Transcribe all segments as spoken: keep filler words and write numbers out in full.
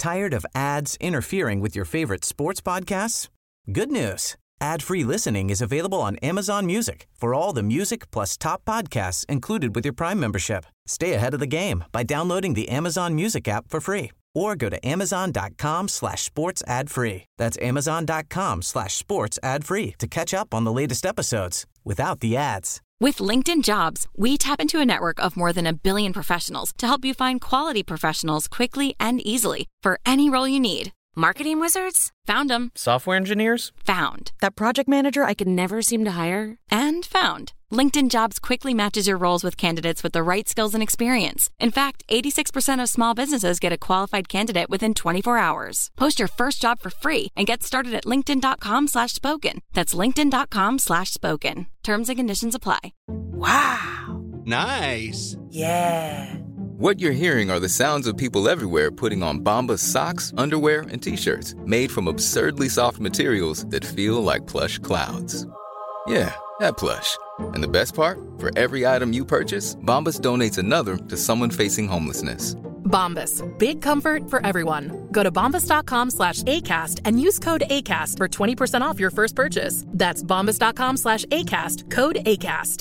Tired of ads interfering with your favorite sports podcasts? Good news. Ad-free listening is available on Amazon Music for all the music plus top podcasts included with your Prime membership. Stay ahead of the game by downloading the Amazon Music app for free or go to amazon.com slash sports ad free. That's amazon.com slash sports ad free to catch up on the latest episodes without the ads. With LinkedIn Jobs, we tap into a network of more than a billion professionals to help you find quality professionals quickly and easily for any role you need. Marketing wizards? Found them. Software engineers? Found. That project manager I could never seem to hire? And found. LinkedIn Jobs quickly matches your roles with candidates with the right skills and experience. In fact, eighty-six percent of small businesses get a qualified candidate within twenty-four hours. Post your first job for free and get started at linkedin.com slash spoken. That's linkedin.com slash spoken. Terms and conditions apply. Wow. Nice. Yeah. What you're hearing are the sounds of people everywhere putting on Bombas socks, underwear, and T-shirts made from absurdly soft materials that feel like plush clouds. Yeah, that plush. And the best part? For every item you purchase, Bombas donates another to someone facing homelessness. Bombas. Big comfort for everyone. Go to bombas.com slash ACAST and use code ACAST for twenty percent off your first purchase. That's bombas.com slash ACAST. Code ACAST.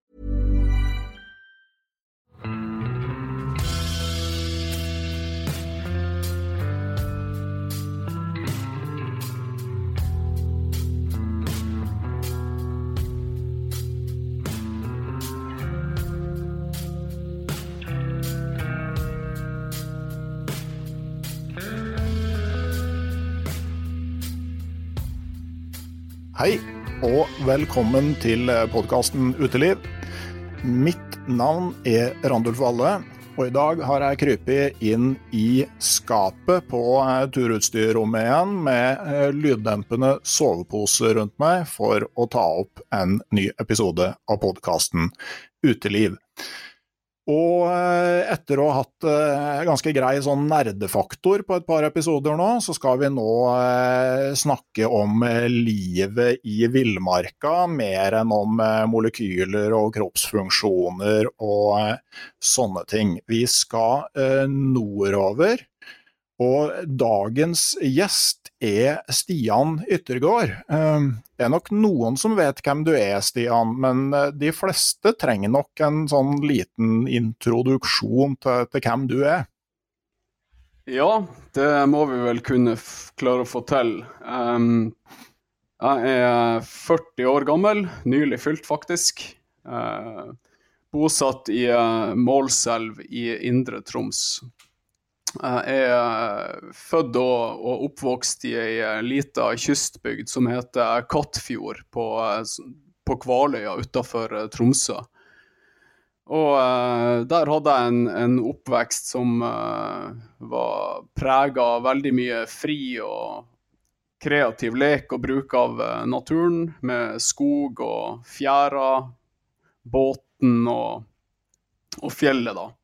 Hei, og velkommen til podcasten Uteliv. Mitt navn er Randulf Valle, og i dag har jeg krypet inn i skapet på turutstyrrommet igjen med lyddempende sovepose rundt meg for å ta opp en ny episode av podcasten Uteliv. Og etter å ha hatt ganske grei sånn nerdefaktor på et par episoder nå, så skal vi nå snakke om livet i villmarka, mer enn om molekyler og kroppsfunksjoner og sånne ting. Vi skal nordover, og dagens gjest er Stian Yttergård. Det er nok noen som vet hvem du er, Stian, men de fleste trenger nok en sånn liten introduksjon til, til hvem du er. Ja, det må vi vel kunne f- klare å få til. Um, jeg er førti år gammel, nylig fylt faktisk. Uh, bosatt i uh, Målselv i Indre Troms. Jeg er født og, og oppvokst i en liten kystbygd som heter Kattfjord på, på Kvaløya utenfor Tromsø. Og uh, der hadde jeg en, en oppvekst som uh, var preget av veldig mye fri og kreativ lek og bruk av uh, naturen, med skog og fjæra, båten og, og fjellet da.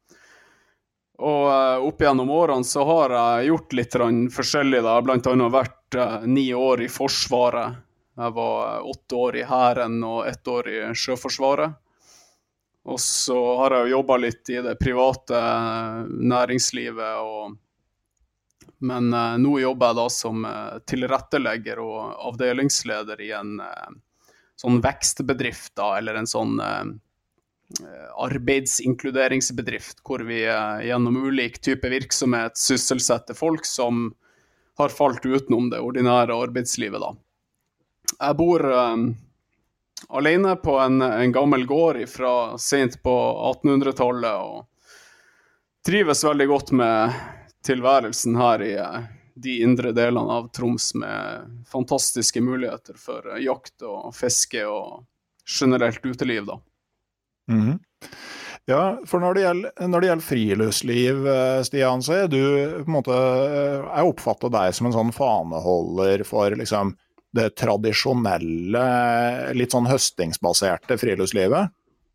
Og uh, opp gjennom årene så har jeg gjort litt forskjellig. Jeg har blant annet vært uh, ni år i Forsvaret. Jeg var uh, åtte år i Hæren og ett år i Sjøforsvaret. Og så har jeg jobbet litt i det private uh, næringslivet. Og... Men uh, nå jobber jeg da som uh, tilrettelegger og avdelingsleder i en uh, sånn vekstbedrift da, eller en sånn... Uh, arbeidsinkluderingsbedrift, hvor vi gjennom ulik type virksomhet sysselsetter folk som har falt utenom det ordinære arbeidslivet da. Jeg bor um, alene på en, en gammel gård fra sent på attenhundretallet og trives veldig godt med tilværelsen her i de indre delene av Troms med fantastiske muligheter for jakt og fiske og generelt uteliv da. Mm. Ja, for når det gjelder, når det gjelder friluftsliv, Stian, så er du på en måte, jeg oppfatter deg som en sånn faneholder for liksom det tradisjonelle, litt sånn høstingsbaserte friluftslivet.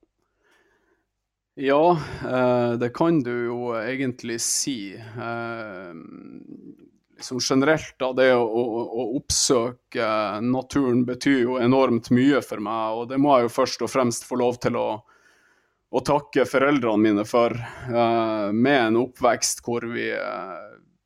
Ja, eh, det kan du jo egentlig si. Eh, liksom generelt da, det å, å, å oppsøke naturen betyr jo enormt mye for meg, og det må jeg jo først og fremst få lov til å og takke foreldrene mine for, uh, med en oppvekst hvor vi uh,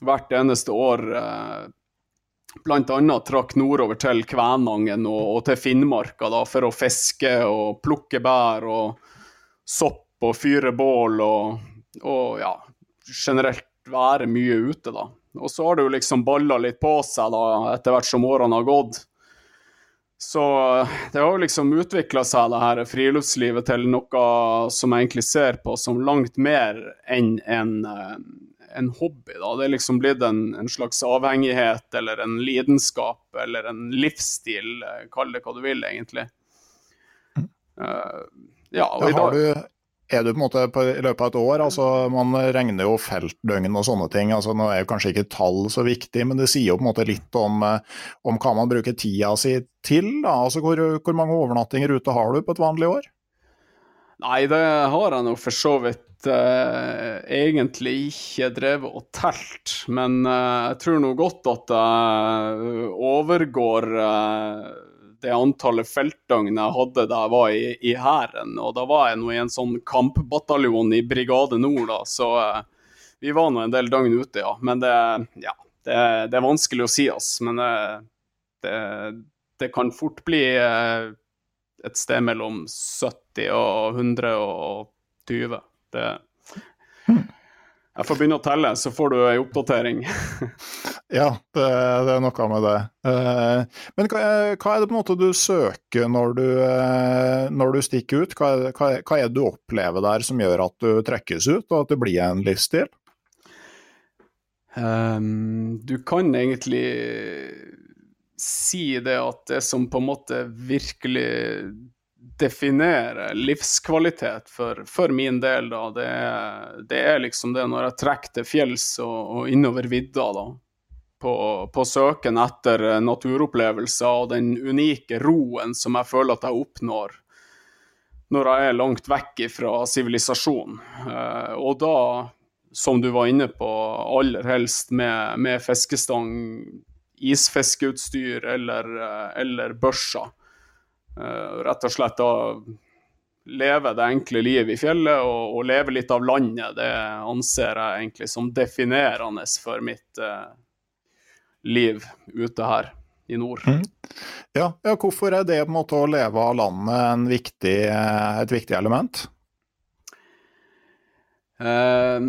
hvert eneste år eh, blant annet trakk nordover til Kvænangen og, og til Finnmarka da, for å fiske og plukke bær og sopp og fyre bål og, og ja, generelt være mye ute da. Og så har det jo liksom ballet litt på seg da, etter hvert som årene har gått. Så det har jo liksom utviklet seg det her friluftslivet til noe som jeg egentlig ser på som langt mer enn en, en hobby da. Det er liksom blitt en, en slags avhengighet eller en lidenskap eller en livsstil, kall det hva du vil egentlig. Uh, ja, og i dag... Du, er du på en måte på, i løpet av et år, altså man regner jo feltdøgn og sånne ting, altså nå er jo kanskje ikke tall så viktig, men det sier jo på en måte litt om, om hva man bruker tida si til, da. Altså hvor, hvor mange overnattinger ute har du på et vanlig år? Nei, det har jeg nå for så vidt eh, egentlig ikke drevet og telt, men eh, jeg tror nå godt at jeg overgår eh, det antallet feltdøgn jeg hadde da jeg var i, i hæren, og da var jeg nå i en sånn kampbataljon i Brigade Nord da, så eh, vi var nå en del døgn ute, ja. Men det, ja, det, det er vanskelig å si, ass, men eh, det, det kan fort bli eh, et sted mellom sytti og hundre og tjue. Det... Jeg får begynne å telle, så får du en oppdatering. Ja, det, det er noe med det. Men hva, hva er det på en måte du søker når du, når du stikker ut? Hva, hva, hva er det du opplever der som gjør at du trekkes ut, og at det blir en livsstil? Um, du kan egentlig si det at det som på en måte virkelig definere livskvalitet for, for min del da, det er, det er liksom det når jeg trekker til fjells og, og innover vidda da, på, på søken etter naturopplevelser og den unike roen som jeg føler at jeg oppnår når jeg er langt vekk fra sivilisasjon. Uh, og da, som du var inne på, aller helst med, med fiskestang, isfiskeutstyr eller, eller børser. Uh, rett og slett å leve det enkle livet i fjellet og, og leve litt av landet, det anser jeg egentlig som definerende for mitt uh, liv ute her i nord. Mm. Ja, ja, hvorfor er det på en måte å leve av landet en viktig, et viktig element? Uh,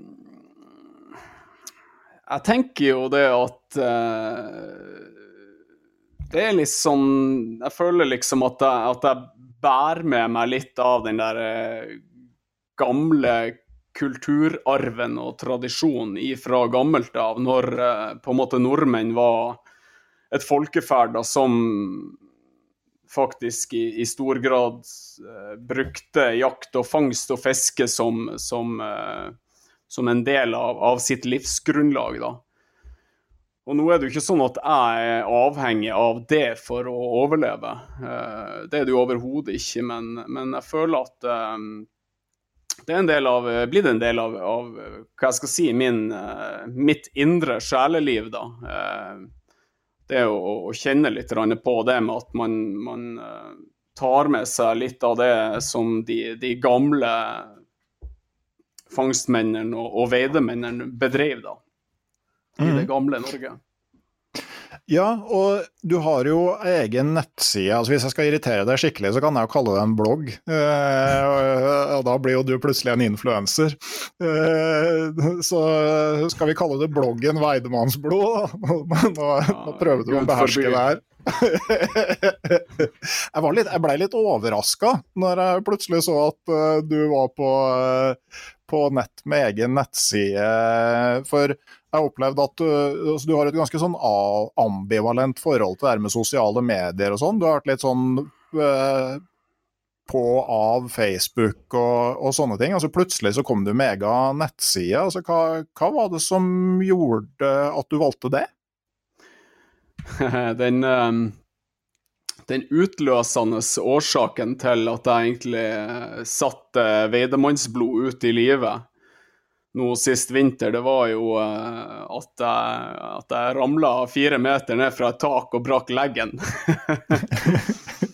jeg tenker jo det at uh, det er litt sånn, jeg føler liksom at jeg, at jeg bærer med meg litt av den der eh, gamle kulturarven og tradisjonen ifra gammelt av, når eh, på en måte nordmenn var et folkeferd da, som faktisk i, i stor grad eh, brukte jakt og fangst og fiske som, som, eh, som en del av, av sitt livsgrunnlag da. Og nå er det jo ikke sånn at jeg er avhengig av det for å overleve. Det er det jo overhodet ikke, men, men jeg føler at um, det er en del av, blir det en del av, av hva jeg skal si, min, uh, mitt indre sjeleliv da. Uh, det er å, å kjenne litt på det med at man, man uh, tar med seg litt av det som de, de gamle fangstmennene og, og veidemennene bedrev da. I det gamle Norge. Ja, og du har jo egen nettside, altså hvis jeg skal irritere deg skikkelig, så kan jeg jo kalle det en blogg, eh, og da blir jo du plutselig en influencer. Eh, så skal vi kalle det bloggen Veidemannsblod, nå, nå prøver du å beherske det her. jeg, var litt, jeg ble litt overrasket når jeg plutselig så at uh, du var på, uh, på nett med egen nettside, for jeg opplevde at du, altså, du har et ganske sånn ambivalent forhold til det her med sosiale medier og sånn. Du har vært litt sånn uh, på av Facebook og, og sånne ting. Altså plutselig så kom du med egen nettside. Altså, hva, hva var det som gjorde at du valgte det? Den, den utløsende årsaken til at jeg egentlig satte Veidemannsblod ut i livet nå sist vinter, det var jo at jeg, at jeg ramlet fire meter ned fra et tak og brakk leggen.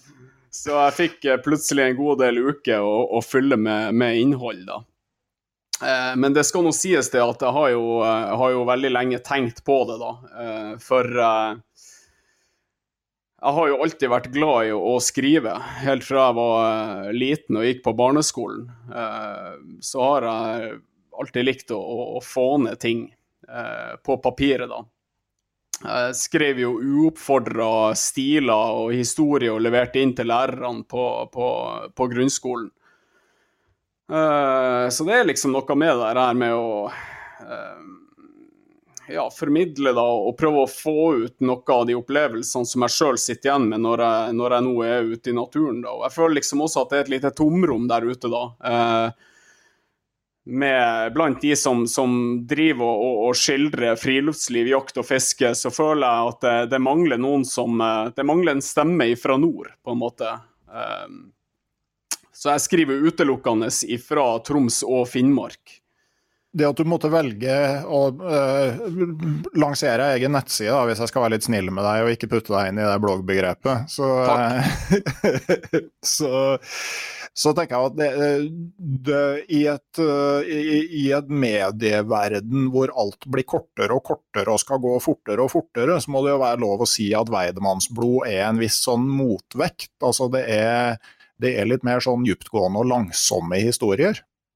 Så jeg fikk plutselig en god del uker å, å fylle med, med innhold da. Eh, men det skal nå sies det at jeg har jo, jeg har jo veldig lenge tenkt på det da, eh, for eh, jeg har jo alltid vært glad i å, å skrive, helt fra jeg var liten og gikk på barneskolen. Eh, så har jeg alltid likt å, å få ned ting eh, på papiret da. Jeg skrev jo uoppfordret stiler og historie og leverte inn til lærerne på, på, på grunnskolen. Eh, så det er liksom noe med det her med å eh, ja, formidle da, og prøve å få ut noe av de opplevelsene som jeg selv sitter igjen med når jeg, når jeg nå er ute i naturen da. Og jeg føler liksom også at det er et lite tomrom der ute da, eh, med blant de som, som driver og, og, og skildrer friluftsliv, jakt og fiske, så føler jeg at det, det mangler noen som, det mangler en stemme fra nord, på en måte. Eh, så jeg skriver utelukkende fra Troms og Finnmark. Det at du måtte velge å uh, lansere egen nettside, da, hvis jeg skal være litt snill med deg og ikke putte deg inn i det bloggbegrepet, så, uh, så, så tenker jeg at det, det, i, et, uh, i, i et medieverden hvor alt blir kortere og kortere og skal gå fortere og fortere, så må det jo være lov å si at Weidemannsblod er en viss sånn motvekt. Altså det er, det er litt mer sånn dyptgående og langsomme historier.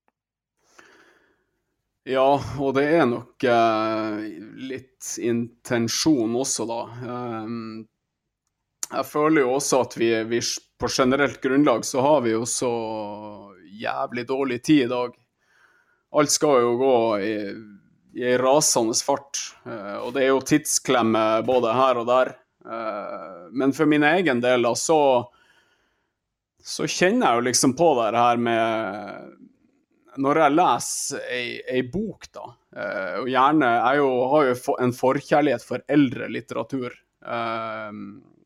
Ja, og det er nok eh, litt intensjon også da. Um, jeg føler jo også at vi, vi på generelt grunnlag så har vi jo så jævlig dårlig tid i dag. Alt skal jo gå i, i en rasende fart, uh, og det er jo tidsklemme både her og der. Uh, men for min egen del da, så, så kjenner jeg jo liksom på det her med når jeg leser ei, ei bok da, eh, og gjerne, jeg jo, har jo en forkjærlighet for eldre litteratur, eh,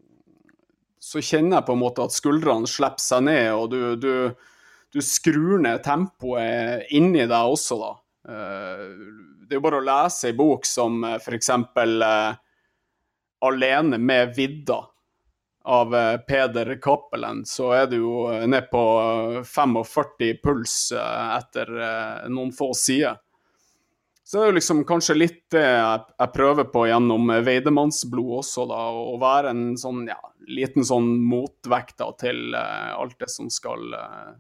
så kjenner jeg på en måte at skuldrene slipper seg ned, og du, du, du skrur ned tempoet inni deg også da. Eh, det er jo bare å lese en bok som for eksempel eh, Alene med vidda, av Peder Cappelen, så er du jo ned på førtifem puls etter noen få sider. Så det er jo liksom kanskje litt det jeg, jeg prøver på gjennom Weidemannsblod også da, å være en sånn, ja, liten sånn motvekt da, til alt det som skal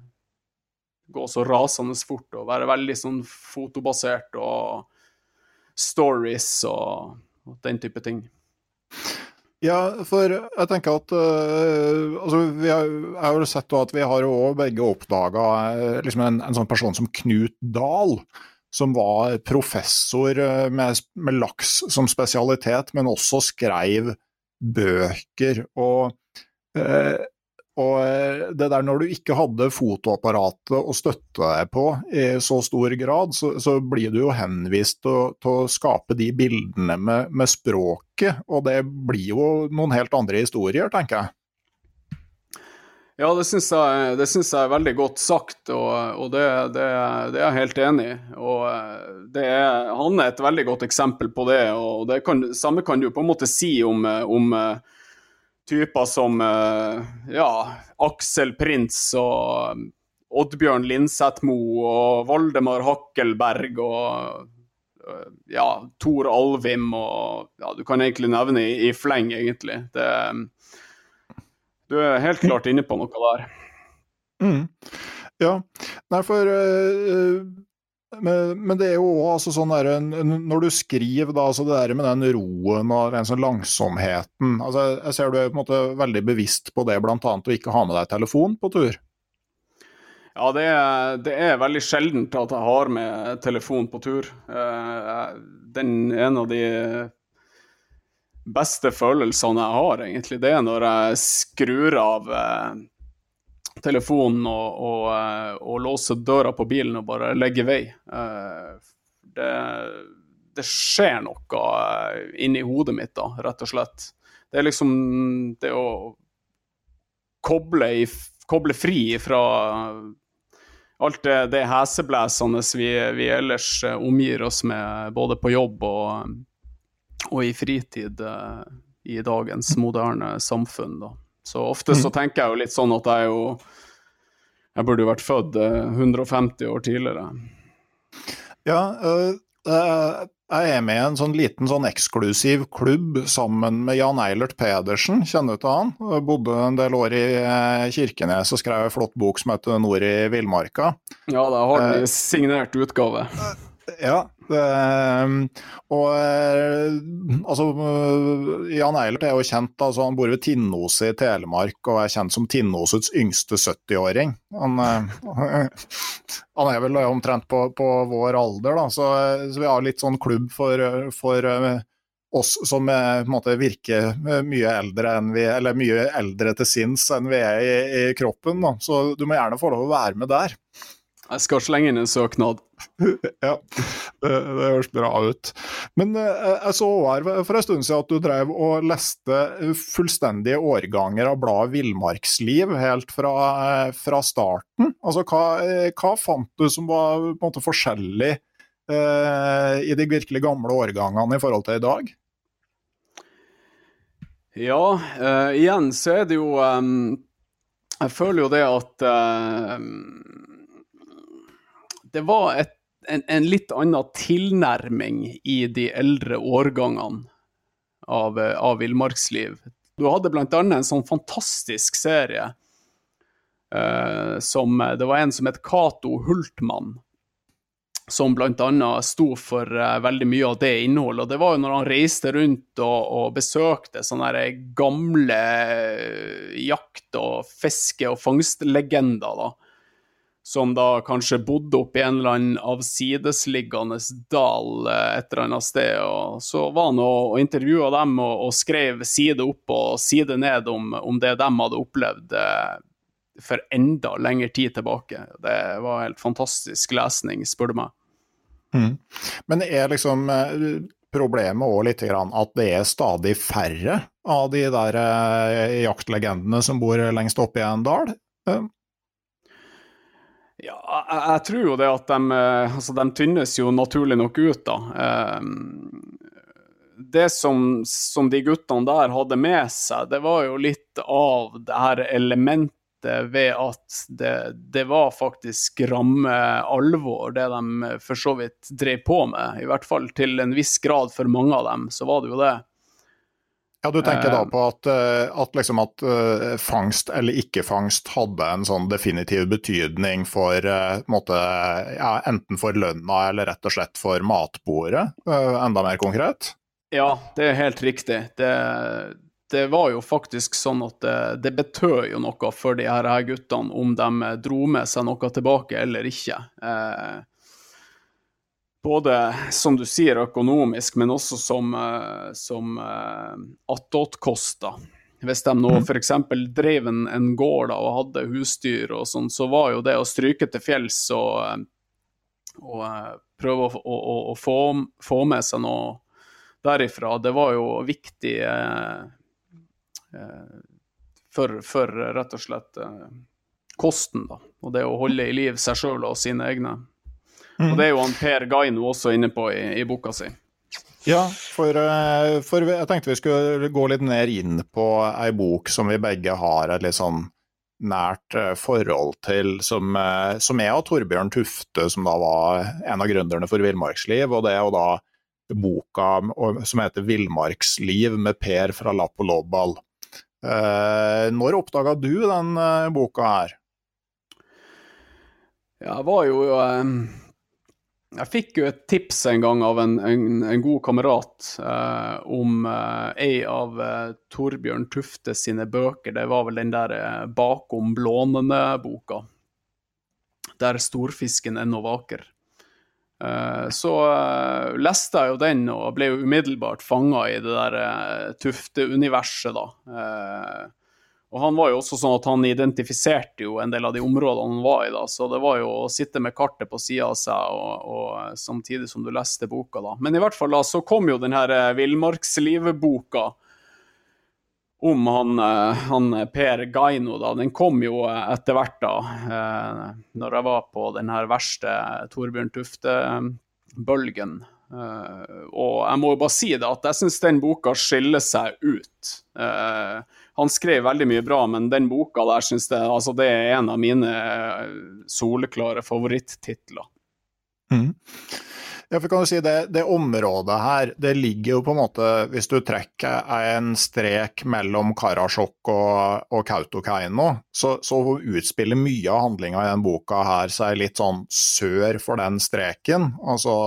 gå så rasende fort, og være veldig sånn fotobasert og stories og, og den type ting. Ja, for jeg tenker at uh, altså, vi har, jeg har jo sett at vi har jo begge oppdaget uh, liksom en, en sånn person som Knut Dahl, som var professor uh, med, med laks som spesialitet, men også skrev bøker, og, uh, og det der når du ikke hadde fotoapparatet å støtte deg på i så stor grad, så, så blir du jo henvist til, til å skape de bildene med, med språket, og det blir jo noen helt andre historier, tenker jeg. Ja, det synes jeg, det synes jeg er veldig godt sagt, og, og det, det, det er jeg helt enig i. Og det er, han er et veldig godt eksempel på det, og det kan, samme kan du på en måte si om, om typer som ja, Aksel Prins og Oddbjørn Lindsetmo og Valdemar Hakkelberg og ja, Tor Alvim og ja, du kan egentlig nevne i, i fleng egentlig. Det, du er helt klart inne på noe der. Mm. Ja, nei for uh, men, men det er jo også sånn der, når du skriver da, altså det der med den roen og den sånn langsomheten, altså jeg ser du er på en måte veldig bevisst på det, blant annet å ikke ha med deg telefon på tur. Ja, det er, det er veldig sjeldent at jeg har med telefon på tur. Den en av de beste følelsene jeg har egentlig, det er når jeg skrur av telefonen og, og, og låser døra på bilen og bare legger vei. Det, det skjer noe inni hodet mitt da, rett og slett. Det er liksom det å koble, i, koble fri fra alt det, det heseblæsende vi, vi ellers omgir oss med, både på jobb og, og i fritid i dagens moderne samfunn da. Så ofte så tenker jeg jo litt sånn at jeg jo jeg burde jo vært født hundre og femti år tidligere. Ja, uh, jeg er med i en sånn liten sånn eksklusiv klubb sammen med Jan Eilert Pedersen, kjenner du til han? Jeg bodde en del år i Kirkenes og skrev en flott bok som heter Nord i Villmarka. Ja, det har den i signert utgave. Ja, det, og altså, Jan Eilert er jo kjent, altså, han bor ved Tinnoset i Telemark og er kjent som Tinnosets yngste sytti-åring. Han, han er vel omtrent på, på vår alder, da, så, så vi har litt sånn klubb for, for oss som er, på en måte, virker mye eldre enn vi, eller mye eldre til sinns enn vi er i, i kroppen, da. Så du må gjerne få lov å være med der. Jeg skal slenge inn en søknad. Ja, det, det høres bra ut. Men jeg så her for en stund siden at du drev og leste fullstendige årganger av bladet Villmarksliv helt fra, fra starten. Altså, hva, hva fant du som var på en måte forskjellig eh, i de virkelig gamle årgangene i forhold til i dag? Ja, uh, igjen så er det jo um, jeg føler jo det at uh, det var et, en, en litt annen tilnærming i de eldre årgangene av, av Villmarksliv. Du hadde blant annet en sånn fantastisk serie uh, som, det var en som het Cato Hultmann, som blant annet sto for uh, veldig mye av det innholdet. Og det var jo når han reiste rundt og, og besøkte sånne gamle jakt- og fiske- og fangstlegender da, som da kanskje bodde opp i en eller annen avsidesliggende dal et eller annet sted, og så var han og, og intervjuet dem og, og skrev side opp og side ned om, om det de hadde opplevd eh, for enda lengre tid tilbake. Det var helt fantastisk lesning, spør du meg. Mm. Men er liksom problemet også litt grann at det er stadig færre av de der eh, jaktlegendene som bor lengst oppe i en dal? Eh. Ja, jeg, jeg tror jo det at de, altså de tynnes jo naturlig nok ut da. Det som, som de guttene der hadde med seg, det var jo litt av det her elementet ved at det, det var faktisk ramme alvor, det de for så vidt drev på med. I hvert fall til en viss grad for mange av dem, så var det jo det. Ja, du tenker da på at, at, liksom at fangst eller ikke fangst hadde en sånn definitiv betydning for måte, ja, enten for lønna eller rett og slett for matbordet, enda mer konkret? Ja, det er helt riktig. Det, det var jo faktisk sånn at det, det betød jo noe for de her guttene om de dro med seg noe tilbake eller ikke. Eh, Både, som du sier, økonomisk, men også som, som uh, attåtkoster. Hvis de nå for eksempel drev en, en gård og hadde husdyr og sånn, så var jo det å stryke til fjells og, og uh, prøve å, å, å få, få med seg noe derifra, det var jo viktig uh, uh, for, for rett og slett uh, kosten da, og det å holde i liv seg selv og sine egne. Og det er jo han Per Gaino også inne på i, i boka si. Ja, for, for jeg tenkte vi skulle gå litt ned inn på en bok som vi begge har et litt sånn nært forhold til, som, som er av Torbjørn Tufte, som da var en av gründerne for Villmarksliv, og det er jo da boka som heter Villmarksliv med Per fra Lapp og Lobbal. Når oppdaget du den boka her? Ja, jeg var jo... Um Jeg fikk jo et tips en gang av en, en, en god kamerat eh, om eh, en av eh, Torbjørn Tufte sine bøker. Det var vel den der eh, Bakom blånene-boka, der storfisken ennå vaker. Eh, så eh, leste jeg jo den og ble jo umiddelbart fanget i det der eh, Tufte-universet da. Eh, Og han var jo også sånn at han identifiserte jo en del av de områdene han var i da, så det var jo å sitte med kartet på siden av seg, og, og samtidig som du leste boka da. Men i hvert fall da, så kom jo den her Villmarksliv-boka om han, han Per Gaino da, den kom jo etter hvert da, når jeg var på den her verste Torbjørn Tufte-bølgen. Uh, og jeg må jo bare si det at jeg synes den boka skiller seg ut. Uh, han skrev veldig mye bra, men den boka der synes jeg, altså det er en av mine soleklare favorittitler. Mm. Ja, for kan du si det, det området her, det ligger jo på en måte, hvis du trekker en strek mellom Karasjok og, og Kautokeino, så, så utspiller mye av handlingen i den boka her seg litt sånn sør for den streken, altså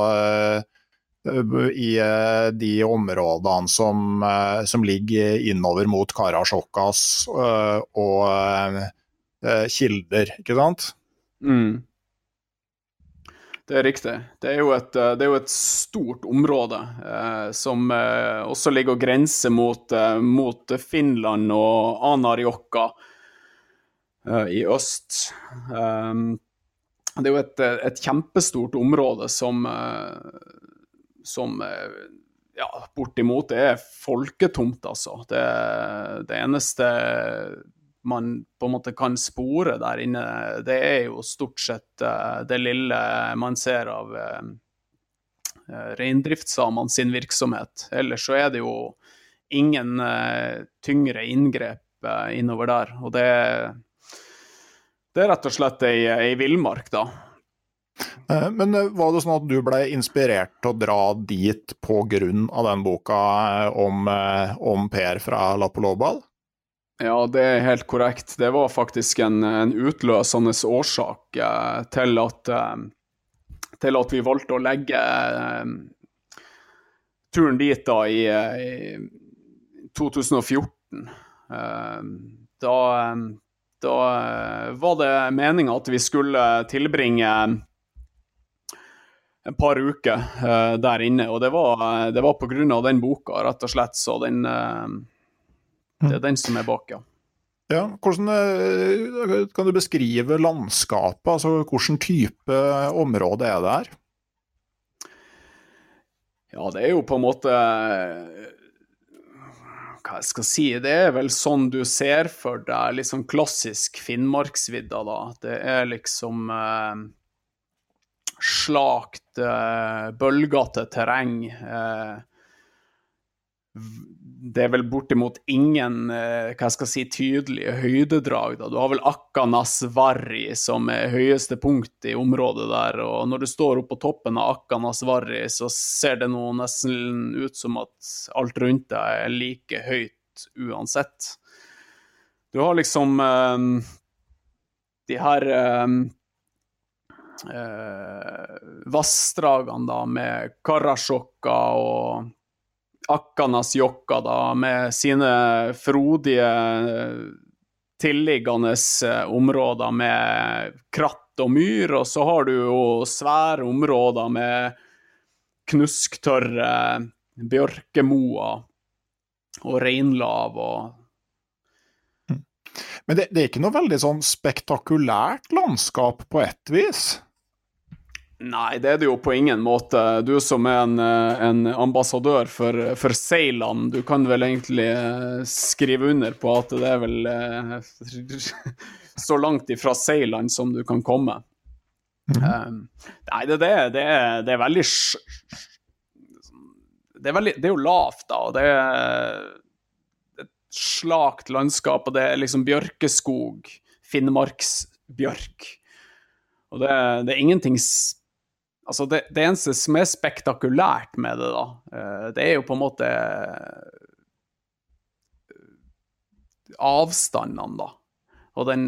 i de områdene som, som ligger innover mot Karasjokas og kilder, ikke sant? Mm. Det er riktig. Det er jo et, det er jo et stort område eh, som eh, også ligger og grenser mot, eh, mot Finland og Anarjokka eh, i øst. Um, det er jo et, et kjempestort område som, eh, som eh, ja, bortimot det er folketomt, altså. Det, det eneste man på en måte kan spore der inne, det er jo stort sett uh, det lille man ser av uh, reindriftssamene sin virksomhet. Ellers så er det jo ingen uh, tyngre inngrep uh, innover der, og det, det er rett og slett ei, ei villmark da. Men var det sånn at du ble inspirert til å dra dit på grunn av den boka om, om Per fra Lapolobal? Ja, det er helt korrekt. Det var faktisk en, en utløsende årsak eh, til, at, eh, til at vi valgte å legge eh, turen dit da i, i to tusen og fjorten. Eh, da, da var det meningen at vi skulle tilbringe en par uker eh, der inne, og det var, det var på grunn av den boka, rett og slett, så den... Eh, Det er den som er bak, ja. Ja, hvordan kan du beskrive landskapet, altså hvordan type område er det her? Ja, det er jo på en måte, hva jeg skal si, det er vel sånn du ser for deg, litt sånn klassisk Finnmarksvidda da. Det er liksom eh, slakt, eh, bølgete terreng, eh, det er vel bortimot ingen, hva jeg skal si, tydelige høydedrag da. Du har vel Akkanasvarri som er høyeste punkt i området der, og når du står oppe på toppen av Akkanasvarri så ser det nå nesten ut som at alt rundt deg er like høyt uansett. Du har liksom um, de her um, uh, vassdragene da med Karasjokka og Akkanasjokka da, med sine frodige tilliggende områder med kratt og myr, og så har du jo svære områder med knusktørre bjørkemoer og reinlav. Og... Men det, det er ikke noe veldig sånn spektakulært landskap på ett vis? Nei, det er det jo på ingen måte. Du som er en, en ambassadør for, for Ceylan, du kan vel egentlig skrive under på at det er vel så langt ifra Ceylan som du kan komme. Mm. Um, nei, det, det, det, er, det er veldig det er, veldig, det er jo lavt da, og det er et slakt landskap, og det er liksom bjørkeskog, Finnmarksbjørk. Og det, det er ingenting... Altså det, det eneste som er spektakulært med det da, det er jo på en måte avstandene da, og den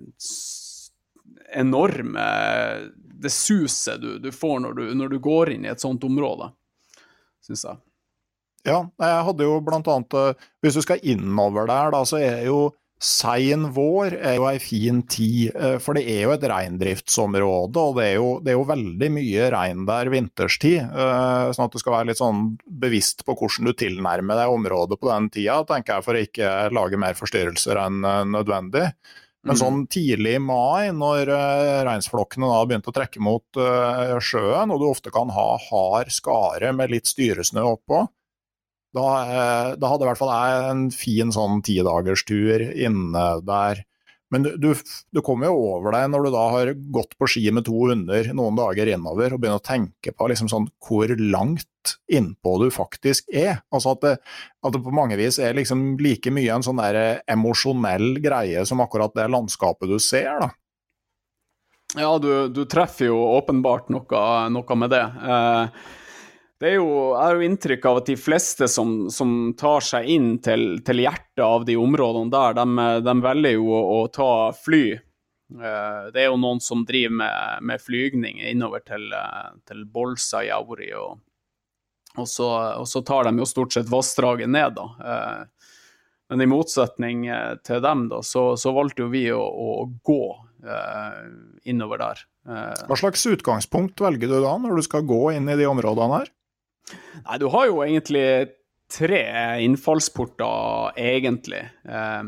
enorme, det suset du, du får når du, når du går inn i et sånt område, synes jeg. Ja, jeg hadde jo blant annet, hvis du skal innover der da, så er jo sein vår er jo en fin tid, for det er jo et reindriftsområde, og det er jo, det er jo veldig mye rein der vinterstid, sånn at du skal være litt sånn bevisst på hvordan du tilnærmer deg området på den tida, tenker jeg, for å ikke lage mer forstyrrelser enn nødvendig. Men sånn tidlig i mai, når reinsflokkene da begynte å trekke mot sjøen, og du ofte kan ha hard skare med litt styresnø oppå, Da, da hadde i hvert fall jeg en fin sånn ti-dagerstur inne der. Men du, du kommer jo over deg når du da har gått på ski med to hunder noen dager innover og begynner å tenke på liksom sånn, hvor langt innpå du faktisk er. Altså at det, at det på mange vis er liksom like mye en sånn der emosjonell greie som akkurat det landskapet du ser da. Ja, du, du treffer jo åpenbart noe, noe med det. Eh, det er jo, jeg har jo inntrykk av at de fleste som, som tar seg inn til, til hjertet av de områdene der, de, de velger jo å, å ta fly. Eh, det er jo noen som driver med, med flygning innover til, til Bolsa i Auri, og, og, så, og så tar de jo stort sett vassdraget ned da. Eh, men i motsetning til dem da, så, så valgte jo vi å, å gå Uh, innover der. Uh, Hva slags utgangspunkt velger du da når du skal gå inn i de områdene her? Nei, du har jo egentlig tre innfallsporter egentlig. Uh,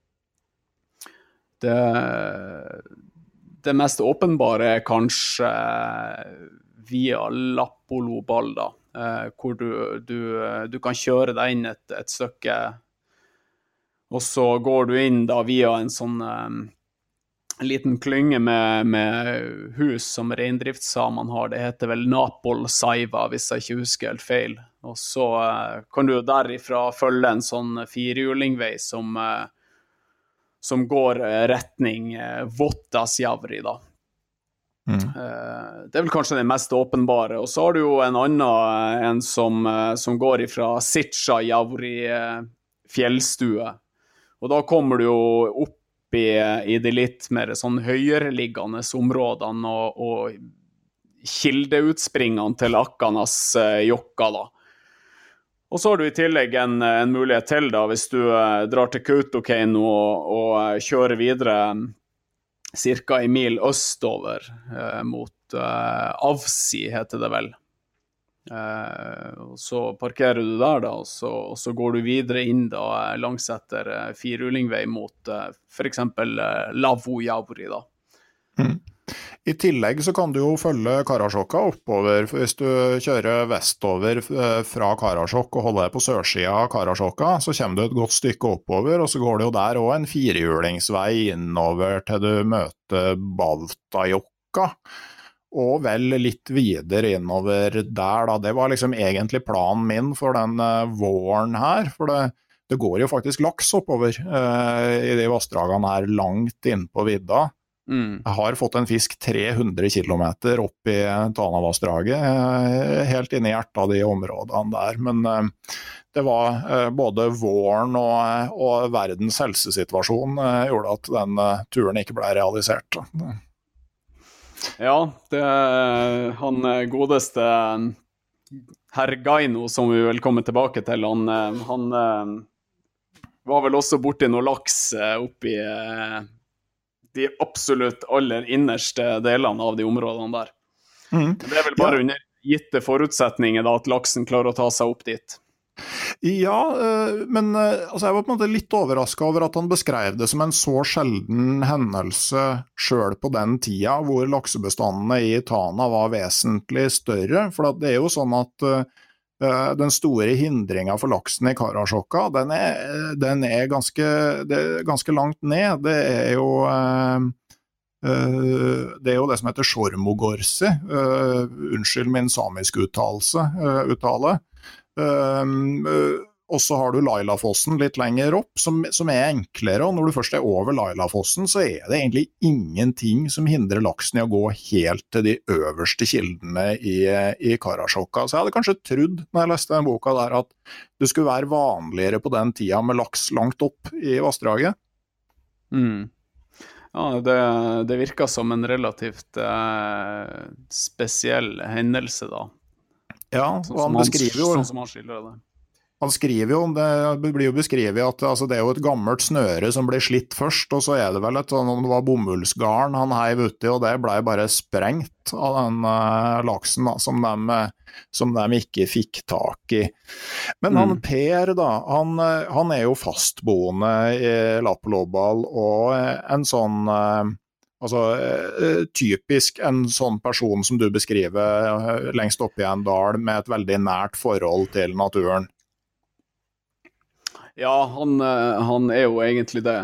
det, det mest åpenbare er kanskje via Lappolobal da, uh, hvor du, du, du kan kjøre deg inn et, et stykke, og så går du inn da via en sånn um, en liten klynge med, med hus som reindriftssamene har. Det heter vel Napol Saiva, hvis jeg ikke husker helt feil. Og så eh, kan du jo derifra følge en sånn firehjulingvei som, eh, som går eh, retning eh, Votasjavri, da. Mm. Eh, det er vel kanskje det mest åpenbare. Og så har du jo en annen, en som, eh, som går ifra Sitsjajavri eh, fjellstue. Og da kommer du jo opp I, i de litt mer sånn høyereliggende områdene og, og kildeutspringene til Akkanas eh, jokka da. Og så har du i tillegg en, en mulighet til da, hvis du eh, drar til Kautokeino og, og kjører videre cirka en mil østover eh, mot eh, Avsi, heter det vel. Uh, og så parkerer du der da, og så, og så går du videre inn da langs etter uh, firehjulingvei mot uh, for eksempel uh, Lavojavri da. Mm. I tillegg så kan du jo følge Karasjokka oppover, for hvis du kjører vestover uh, fra Karasjok og holder deg på sørsida av Karasjokka, så kommer du et godt stykke oppover, og så går det jo der også en firehjulingsvei innover til du møter Baltajokka. Og vel litt videre innover der da, det var liksom egentlig planen min for den uh, våren her, for det, det går jo faktisk laks oppover uh, i de vassdragene her langt inn på vidda. Mm. Jeg har fått en fisk tre hundre kilometer opp i Tanavassdraget, uh, helt inne i hjertet av de områdene der, men uh, det var uh, både våren og, og verdens helsesituasjon uh, gjorde at den uh, turen ikke ble realisert. Ja, det er han godeste herr Gaino som vi vil komme tilbake til. Han, han var vel også borti noe laks oppi de absolutt aller innerste delene av de områdene der. Mm. Det er vel bare ja. Under gitte forutsetninger da, at laksen klarer å ta seg opp dit. Ja, men altså, jeg var på en måte litt overrasket over at han beskrev det som en så sjelden hendelse selv på den tida, hvor laksebestandene i Tana var vesentlig større, for det er jo sånn at uh, den store hindringen for laksen i Karasjokka, den er, den er, ganske, det er ganske langt ned. Det er jo uh, uh, det er jo det som heter Shormogorsi, uh, unnskyld min samisk uttalelse, uh, uttale. Um, uh, og så har du Lailafossen litt lenger opp som, som er enklere, og når du først er over Lailafossen så er det egentlig ingenting som hindrer laksen i å gå helt til de øverste kildene i, i Karasjokka. Så jeg hadde kanskje trodd når jeg leste den boka der at det skulle være vanligere på den tida med laks langt opp i vassdraget. Mm. Ja, det, det virker som en relativt eh, spesiell hendelse da. Ja, og han beskriver jo, sånn som han skildrer det. Han skriver jo, det blir jo beskrevet at altså, det er jo et gammelt snøre som blir slitt først, og så er det vel et sånn, om det var bomullsgarn han heiv uti, og det ble bare sprengt av den uh, laksen da, som, de, som de ikke fikk tak i. Men han mm. Per da, han, han er jo fastboende i Lappolobal, og en sånn... Uh, Altså, typisk en sånn person som du beskriver lengst oppe i en dal med et veldig nært forhold til naturen. Ja, han, han er jo egentlig det.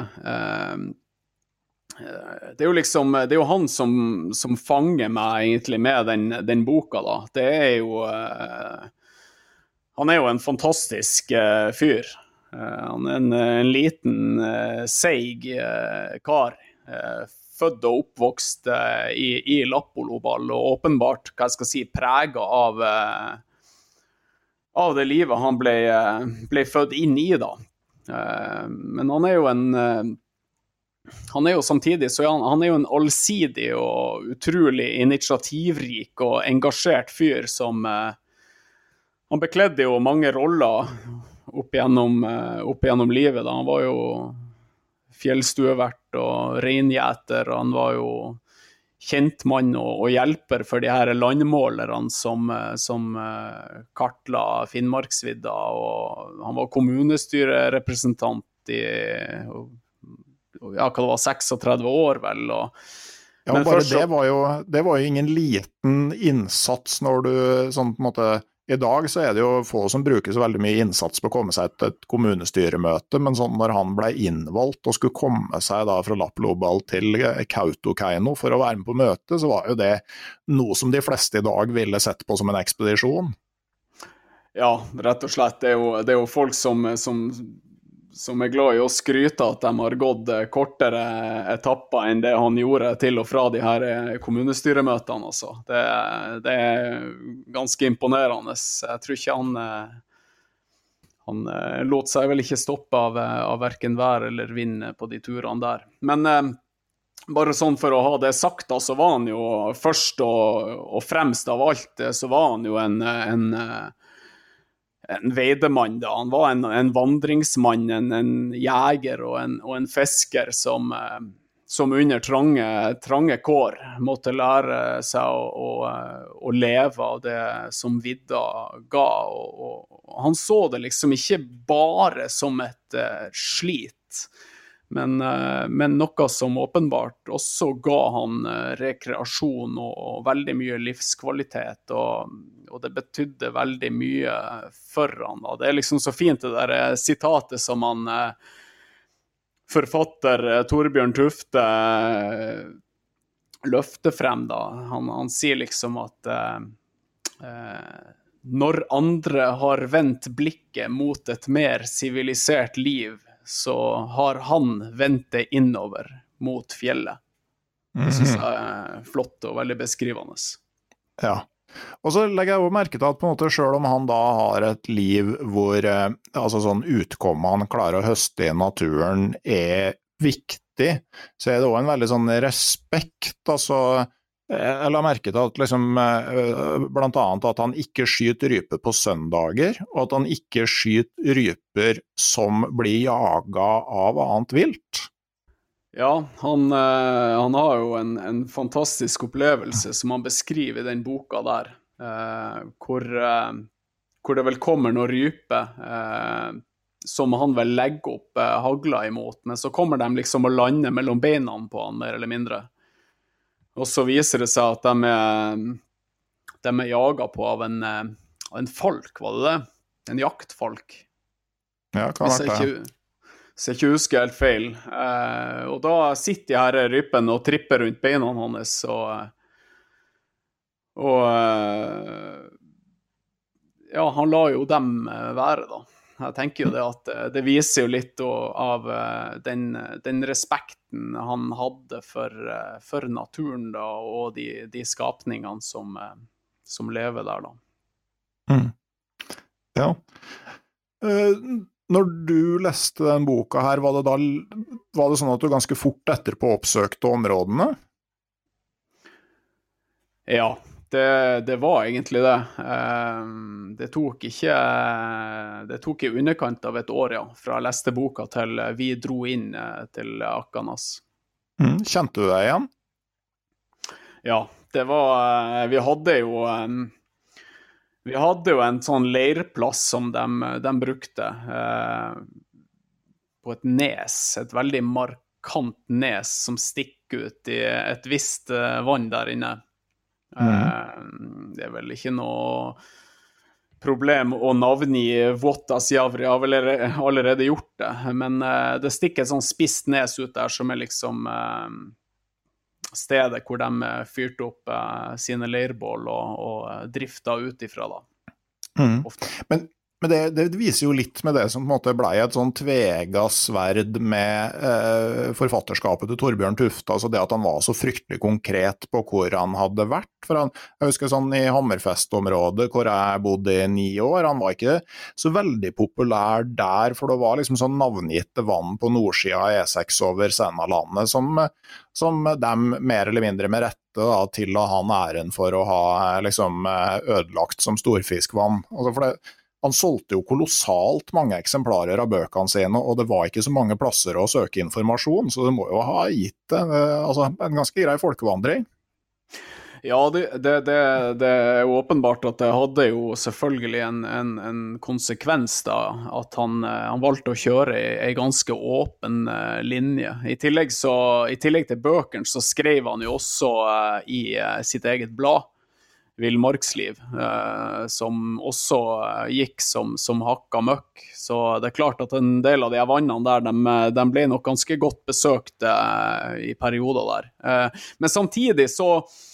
Det er jo liksom, det er jo han som, som fanger meg egentlig med den, den boka da. Det er jo, han er jo en fantastisk fyr. Han er en, en liten seig kar, født og oppvokst uh, i, i Lappolobal, og åpenbart, hva jeg skal si, preget av, uh, av det livet han ble, uh, ble født inn i da. Uh, men han er jo en... Uh, Han er jo samtidig, så han, han er jo en allsidig og utrolig initiativrik og engasjert fyr som eh, han bekledde jo mange roller opp gjennom, eh, opp gjennom livet. Da. Han var jo fjellstuevert og reingjeter, og han var jo kjentmann og, og hjelper for de her landmålerne som, som eh, kartla Finnmarksvidda, og han var kommunestyrerepresentant i ja, hva det var, trettiseks år vel, og ja, men bare først, det, var jo, det var jo ingen liten innsats når du, sånn på en måte, i dag så er det jo få som bruker så veldig mye innsats på å komme seg til et kommunestyremøte, men sånn når han ble innvalgt og skulle komme seg da fra Lappolobal til Kautokeino for å være med på møte, så var jo det noe som de fleste i dag ville sett på som en ekspedisjon. Ja, rett og slett, det er jo, det er jo folk som, som som er glad i å skryte at de har gått kortere etapper enn det han gjorde til og fra de her kommunestyremøtene. Altså. Det, det er ganske imponerende. Jeg tror ikke han, han låt seg vel ikke stoppe av, av hverken vær eller vind på de turene der. Men bare sånn for å ha det sagt, da, så var han jo først og, og fremst av alt, så var han jo en... en en veidemann da, han var en, en vandringsmann, en, en jeger og en, og en fisker som, som under trange, trange kår måtte lære seg å, å, å leve av det som vidda ga, og, og han så det liksom ikke bare som et uh, slit, men, uh, men noe som åpenbart også ga han uh, rekreasjon og, og veldig mye livskvalitet, og og det betydde veldig mye for han. Da. Det er liksom så fint det der sitatet som han forfatter Torbjørn Tufte løfter frem da. Han, han sier liksom at eh, når andre har vendt blikket mot et mer sivilisert liv, så har han vendt det innover mot fjellet. Det synes jeg er flott og veldig beskrivende. Ja. Og så legger jeg jo merke til at på en måte selv om han da har et liv hvor eh, altså sånn utkomme han klarer å høste i naturen er viktig, så er det også en veldig sånn respekt, altså jeg la merke til at liksom eh, blant annet at han ikke skyter ryper på søndager, og at han ikke skyter ryper som blir jaget av annet vilt. Ja, han, eh, han har jo en, en fantastisk opplevelse som han beskriver i den boka der, eh, hvor, eh, hvor det vel kommer noen ryper eh, som han vel legger opp eh, hagla imot, men så kommer de liksom å lande mellom beina på han, mer eller mindre. Og så viser det seg at de er, de er jaget på av en, en falk, var det det? En jaktfalk. Ja, kan være det. Så jeg ikke husker helt feil. Eh, og da sitter de her rypen og tripper rundt beina hans, og, og ja, han la jo dem være da. Jeg tenker jo det at det viser jo litt av den, den respekten han hadde for, for naturen da, og de, de skapningene som, som lever der da. Mm. Ja. Uh, Når du leste den boka her, var det da var det sånn at du ganske fort etterpå oppsøkte områdene? Ja, det, det var egentlig det. Det tok ikke det tok i underkant av et år, ja, fra jeg leste boka til vi dro inn til Akkanas. Mm, kjente du deg igjen? Ja, det var, vi hadde jo Vi hadde jo en sånn leirplass som de, de brukte eh, på et nes, et veldig markant nes som stikker ut i et visst eh, vann der inne. Mm. Eh, det er vel ikke noe problem å navngi Vuotasjärvi, jeg har vel allerede gjort det, men eh, det stikker et sånn spist nes ut der som er liksom eh, stedet hvor de fyrte opp uh, sine leirbål og, og drifta ut ifra da. Mm. Men, Men det, det viser jo litt med det som på en måte ble et sånn tvega sverd med eh, forfatterskapet til Torbjørn Tufte, altså det at han var så fryktelig konkret på hvor han hadde vært. For han, jeg husker sånn i Hammerfest-området, hvor jeg bodde i ni år, han var ikke så veldig populær der, for det var liksom sånn navngitte vann på nordsida av E seks over Sennalandet, som, som dem mer eller mindre med rette da, til å ha æren for å ha liksom, ødelagt som storfiskvann. Altså for det Han solgte jo kolossalt mange eksemplarer av bøkene sine, og det var ikke så mange plasser å søke informasjon, så det må jo ha gitt det, altså, en ganske grei folkevandring. Ja, det, det, det, det er jo åpenbart at det hadde jo selvfølgelig en, en, en konsekvens da, at han, han valgte å kjøre i en ganske åpen linje. I tillegg, så, i tillegg til bøkene så skrev han jo også uh, i uh, sitt eget blad, Villmarksliv, eh, som også eh, gikk som, som hakka møkk. Så det er klart at en del av de vannene der, de, de ble nok ganske godt besøkt eh, i perioder der. Eh, men samtidig så,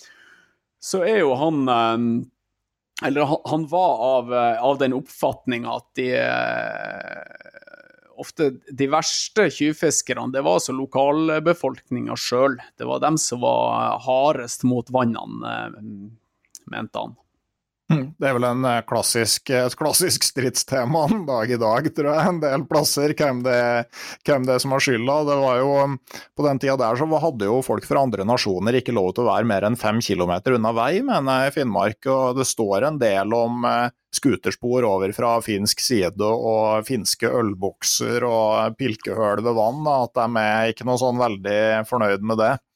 så er jo han, eh, eller han, han var av, av den oppfatningen at de, eh, ofte de verste tjuvfiskerne, det var altså lokalbefolkningen selv. Det var dem som var hardest mot vannene, eh, mente han. Det er vel en klassisk, et klassisk stridstema en dag i dag, tror jeg, en del plasser, hvem det, hvem det som har skylda. Det var jo, på den tida der så hadde jo folk fra andre nasjoner ikke lov til å være mer enn fem kilometer unna vei, mener jeg, i Finnmark, og det står en del om skuterspor over fra finsk side og finske ølbokser og pilkehøl ved vann, at de er ikke noe sånn veldig fornøyd med det.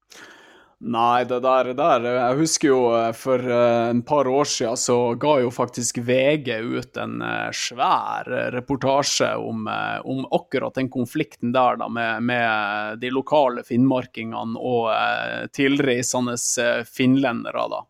Nei, det der, der, jeg husker jo for en par år siden så ga jo faktisk V G ut en svær reportasje om, om akkurat den konflikten der da, med, med de lokale finnmarkingene og tilreisende finlendere da.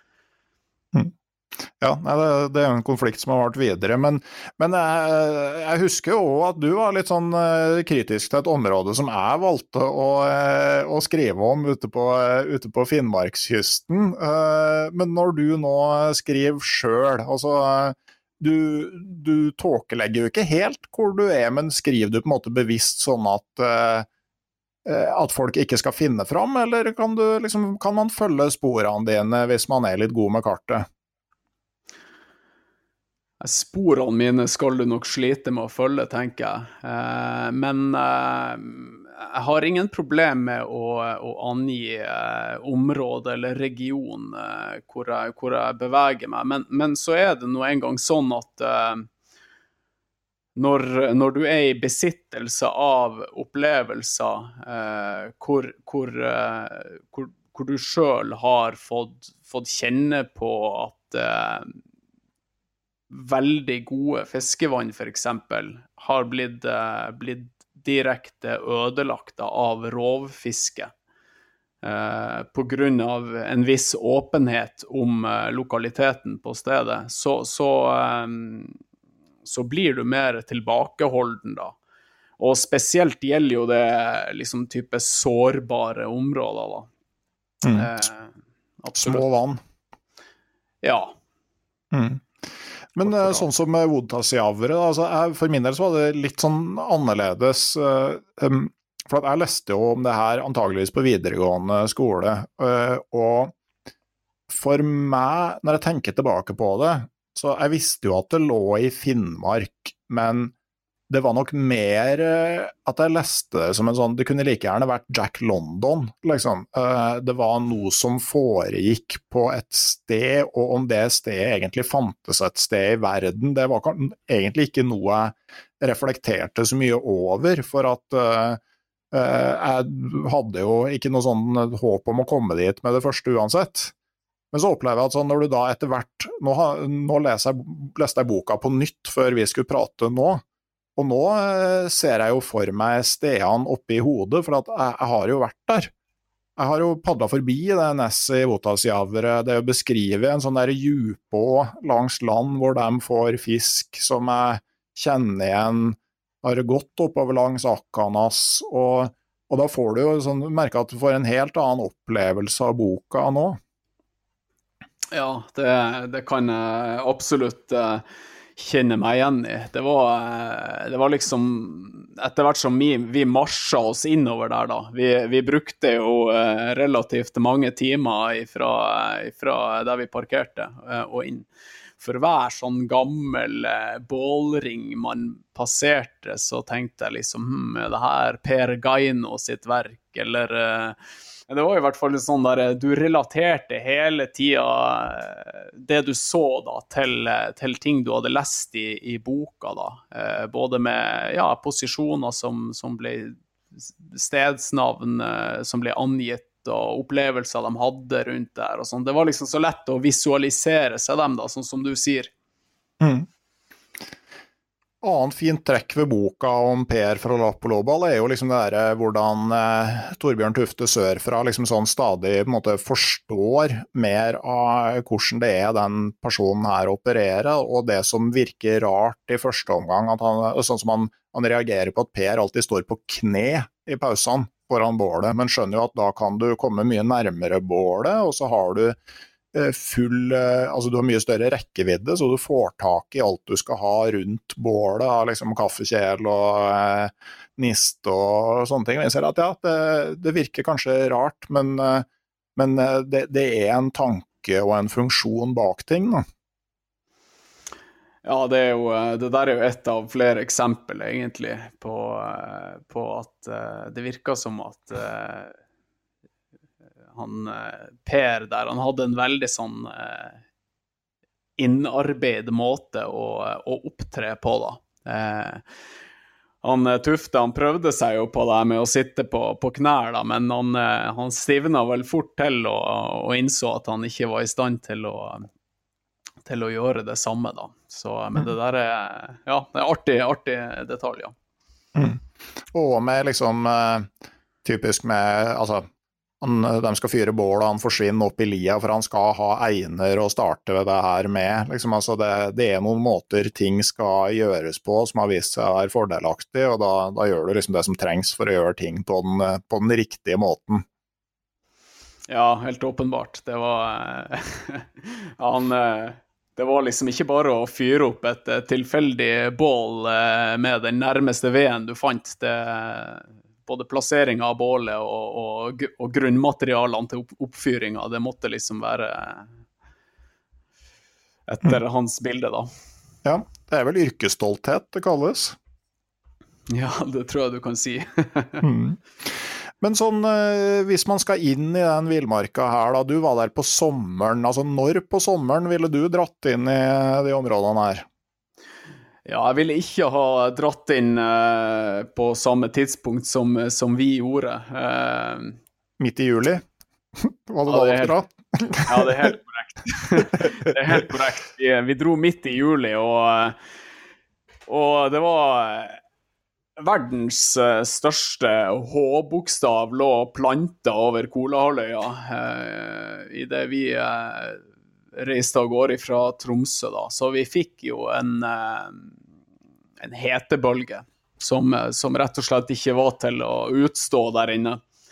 Mm. Ja, det, det er jo en konflikt som har vært videre, men, men jeg, jeg husker jo også at du var litt sånn kritisk til et område som jeg valgte å, å skrive om ute på, ute på Finnmarkskysten, men når du nå skriver selv, altså du, du tåkelegger jo ikke helt hvor du er, men skriver du på en måte bevisst sånn at at folk ikke skal finne fram, eller kan, du, liksom, kan man følge sporene dine hvis man er litt god med kartet? Sporene mine skal du nok slite med å følge, tenker jeg. Eh, men eh, jeg har ingen problem med å, å angi eh, område eller region eh, hvor, jeg, hvor jeg beveger meg. Men, men så er det nå en gang sånn at eh, når, når du er i besittelse av opplevelser eh, hvor, hvor, eh, hvor, hvor du selv har fått, fått kjenne på at eh, veldig gode fiskevann for eksempel har blitt, blitt direkte ødelagt av rovfiske eh, på grunn av en viss åpenhet om eh, lokaliteten på stedet, så, så, eh, så blir du mer tilbakeholden da. Og spesielt gjelder jo det liksom type sårbare områder da. Mm. Eh, Små vann. Ja. Mm. Men sånn som Vodtasjavre, altså jeg, for min del så var det litt sånn annerledes, um, for at jeg leste jo om det her antageligvis på videregående skole, uh, og for meg, når jeg tenker tilbake på det, så jeg visste jo at det lå i Finnmark, men det var nok mer at jeg leste det som en sånn, det kunne like gjerne vært Jack London, liksom. Det var noe som foregikk på et sted, og om det stedet egentlig fantes et sted i verden, det var egentlig ikke noe jeg reflekterte så mye over, for at uh, jeg hadde jo ikke noe sånn håp om å komme dit med det første uansett. Men så opplever jeg at sånn, når du da etter hvert, nå, nå leser jeg, leste jeg boka på nytt før vi skulle prate nå, og nå ser jeg jo for meg stedene oppe i hodet, for at jeg, jeg har jo vært der. Jeg har jo padlet forbi det nesset i Vodtasjavre, det å beskrive en sånn der djupå langs land hvor de får fisk som jeg kjenner igjen, har gått oppover langs Akkanas, og, og da får du jo sånn, merke at du får en helt annen opplevelse av boka nå. Ja, det, det kan jeg absolutt uh, kjenner meg igjen i. Det var, det var liksom, etter hvert som vi, vi marsjet oss innover der da, vi, vi brukte jo relativt mange timer ifra, ifra der vi parkerte og inn. For hver sånn gammel bålring man passerte, så tenkte jeg liksom, hm, er det her Per Gaino sitt verk, eller... Det var i hvert fall sånn der, du relaterte hele tiden det du så da, til, til ting du hadde lest i, i boka da. Eh, både med ja, posisjoner som, som ble stedsnavn som ble angitt, og opplevelser de hadde rundt der og sånn. Det var liksom så lett å visualisere seg dem da, sånn som du sier. Mm. Annet fint trekk ved boka om Per fra Lappolobal er jo liksom det der hvordan eh, Torbjørn Tufte sørfra liksom sånn stadig på en måte forstår mer av hvordan det er den personen her opererer, og det som virker rart i første omgang, at han, sånn som han, han reagerer på at Per alltid står på kne i pausene foran bålet, men skjønner jo at da kan du komme mye nærmere bålet, og så har du full, altså du har mye større rekkevidde, så du får tak i alt du skal ha rundt bålet, liksom kaffekjel og eh, nist og sånne ting. Jeg ser at ja, det, det virker kanskje rart, men, men det, det er en tanke og en funksjon bak ting da. Ja, det, er jo, det der er jo et av flere eksempler egentlig på, på at det virker som at han Per der, han hadde en veldig sånn eh, innarbeid måte å, å opptre på da. Eh, han Tufte, han prøvde seg jo på det med å sitte på, på knær da, men han, han stivna vel fort til og, og innså at han ikke var i stand til å, til å gjøre det samme da. Så, men det der er, ja, det er artig, artig detalj, ja. Mm. Og med liksom, eh, typisk med, altså, Han, de skal fyre bål, og han forsvinner opp i lia, for han skal ha egner og starte ved det her med. Liksom, altså det, det er noen måter ting skal gjøres på som har vist seg å være fordelaktig, og da, da gjør du liksom det som trengs for å gjøre ting på den, på den riktige måten. Ja, helt åpenbart. Det var, han, det var liksom ikke bare å fyre opp et tilfeldig bål med den nærmeste veden du fant. Det både plasseringen av bålet og, og, og grunnmaterialene til opp, oppfyringen, det måtte liksom være etter mm. hans bilde da. Ja, det er vel yrkesstolthet det kalles. Ja, det tror jeg du kan si. mm. Men sånn, hvis man skal inn i den villmarka her da, du var der på sommeren, altså når på sommeren ville du dratt inn i de områdene her? Ja, jeg ville ikke ha dratt inn uh, på samme tidspunkt som, som vi gjorde. Uh, Midt i juli? Var det ja, da det dere dra? Ja, det er helt korrekt. Det er helt korrekt. Vi, vi dro midt i juli, og, og det var verdens største H-bokstav lå planta over Kolahalvøya uh, i det vi uh, reiste av gårde fra Tromsø da. Så vi fikk jo en, en hetebølge som, som rett og slett ikke var til å utstå der inne.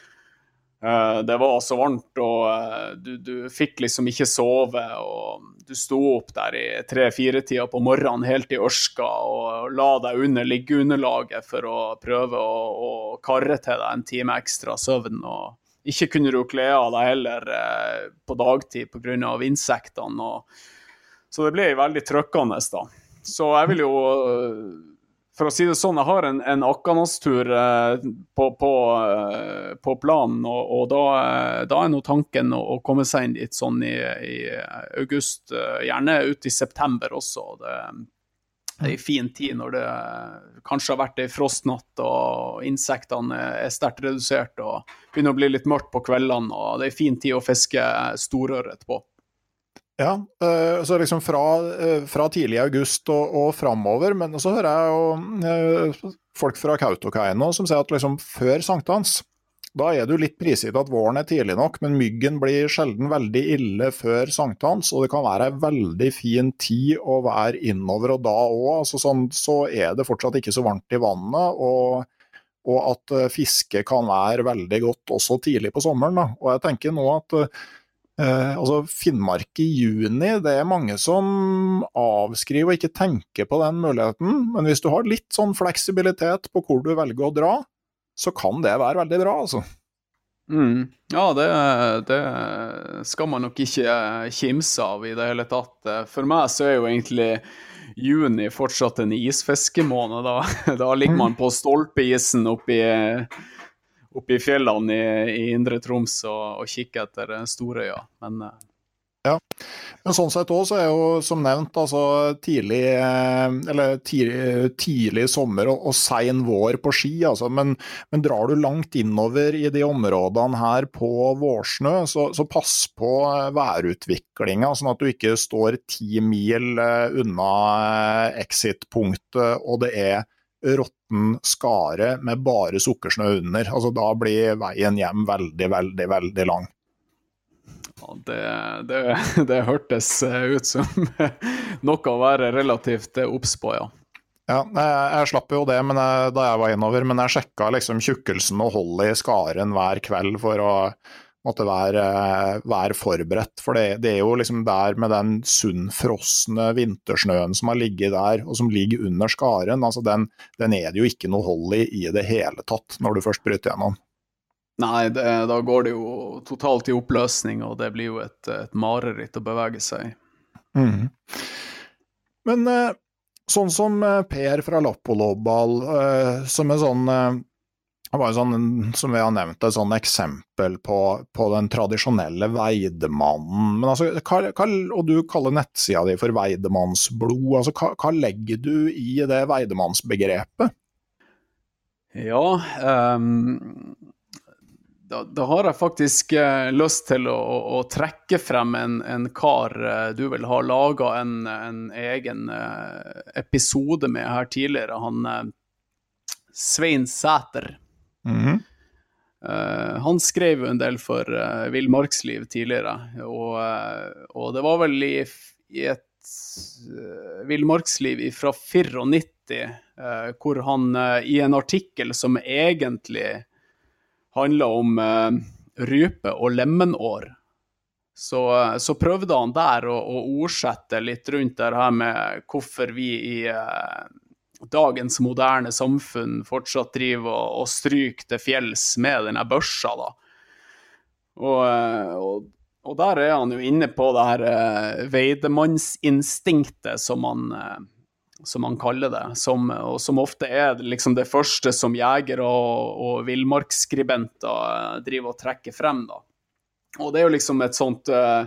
Det var så varmt, og du, du fikk liksom ikke sove, og du sto opp der i tre-fire tida på morgenen helt i ørska, og la deg under liggeunderlaget for å prøve å, å karre til deg en time ekstra søvn, og ikke kunne du kle av deg heller eh, på dagtid på grunn av insektene. Og, så det ble veldig trøkkende da. Så jeg vil jo, for å si det sånn, jeg har en, en Akkanas-tur eh, på, på, eh, på planen, og, og da, da er nå tanken å, å komme seg inn dit sånn i, i august, gjerne ut i september også. Det, det er en fin tid når det kanskje har vært en frostnatt og insektene er sterkt redusert og begynner å bli litt mørkt på kveldene, og det er en fin tid å fiske storørret på. Ja, så liksom fra, fra tidlig august og, og fremover, men så hører jeg jo folk fra Kautokeino som sier at liksom før sankthans, da er du litt prisgitt at våren er tidlig nok, men myggen blir sjelden veldig ille før sankthans, og det kan være en veldig fin tid å være innover, og da også, altså sånn, så er det fortsatt ikke så varmt i vannet, og, og at fiske kan være veldig godt også tidlig på sommeren da. Og jeg tenker nå at Eh, altså Finnmark i juni, det er mange som avskriver og ikke tenker på den muligheten, men hvis du har litt sånn fleksibilitet på hvor du velger å dra, så kan det være veldig bra, altså. Mm. Ja, det, det skal man nok ikke kimse av i det hele tatt. For meg så er jo egentlig juni fortsatt en isfiskemåned. Da, da ligger man på stolpeisen oppi, oppi fjellene i, i Indre Troms og, og kikker etter Storøya. Men ja, men sånn sett også er jo som nevnt altså tidlig, eller tidlig, tidlig sommer og, og sen vår på ski, altså, men, men drar du langt innover i de områdene her på vårsnø, så, så pass på værutviklingen, sånn at du ikke står ti mil unna exit-punktet, og det er råtten skare med bare sukkersnø under. Altså da blir veien hjem veldig, veldig, veldig lang. Ja, det, det, det hørtes ut som noe å være relativt obs på, ja. Ja, jeg, jeg slapp jo det men jeg, da jeg var innover, men jeg sjekket liksom tjukkelsen og holdet i skaren hver kveld for å måtte være, være forberedt, for det, det er jo liksom der med den sunnfrosne vintersnøen som har ligget der, og som ligger under skaren, altså den, den er det jo ikke noe hold i i det hele tatt når du først bryter gjennom. Nei, det, da går det jo totalt i oppløsning, og det blir jo et, et mareritt å bevege seg. Mm. Men eh, sånn som Per fra Lappolobal, eh, som er sånn, eh, var jo sånn, som vi har nevnt, et sånn eksempel på, på den tradisjonelle veidemannen. Men altså, hva, hva, og du kaller nettsida di for veidemannsblod, altså hva, hva legger du i det veidemannsbegrepet? Ja, um Da, da har jeg faktisk eh, lyst til å, å, å trekke frem en, en kar eh, du vil ha laget en, en egen eh, episode med her tidligere, han eh, Svein Sæter. Mm-hmm. eh, han skrev jo en del for eh, Villmarksliv tidligere, og, eh, og det var vel i, i et uh, Villmarksliv fra nittifire, eh, hvor han eh, i en artikkel som egentlig handler om uh, rype og lemenår. Så, uh, så prøvde han der å, å ordsette litt rundt det her med hvorfor vi i uh, dagens moderne samfunn fortsatt driver og, og stryker til fjells med denne børsa da. Og, uh, og, og der er han jo inne på det her uh, veidemannsinstinktet som han... Uh, som man kaller det, som, og som ofte er liksom det første som jeger og, og villmarksskribenter driver og trekker frem da. Og det er jo liksom et sånt uh,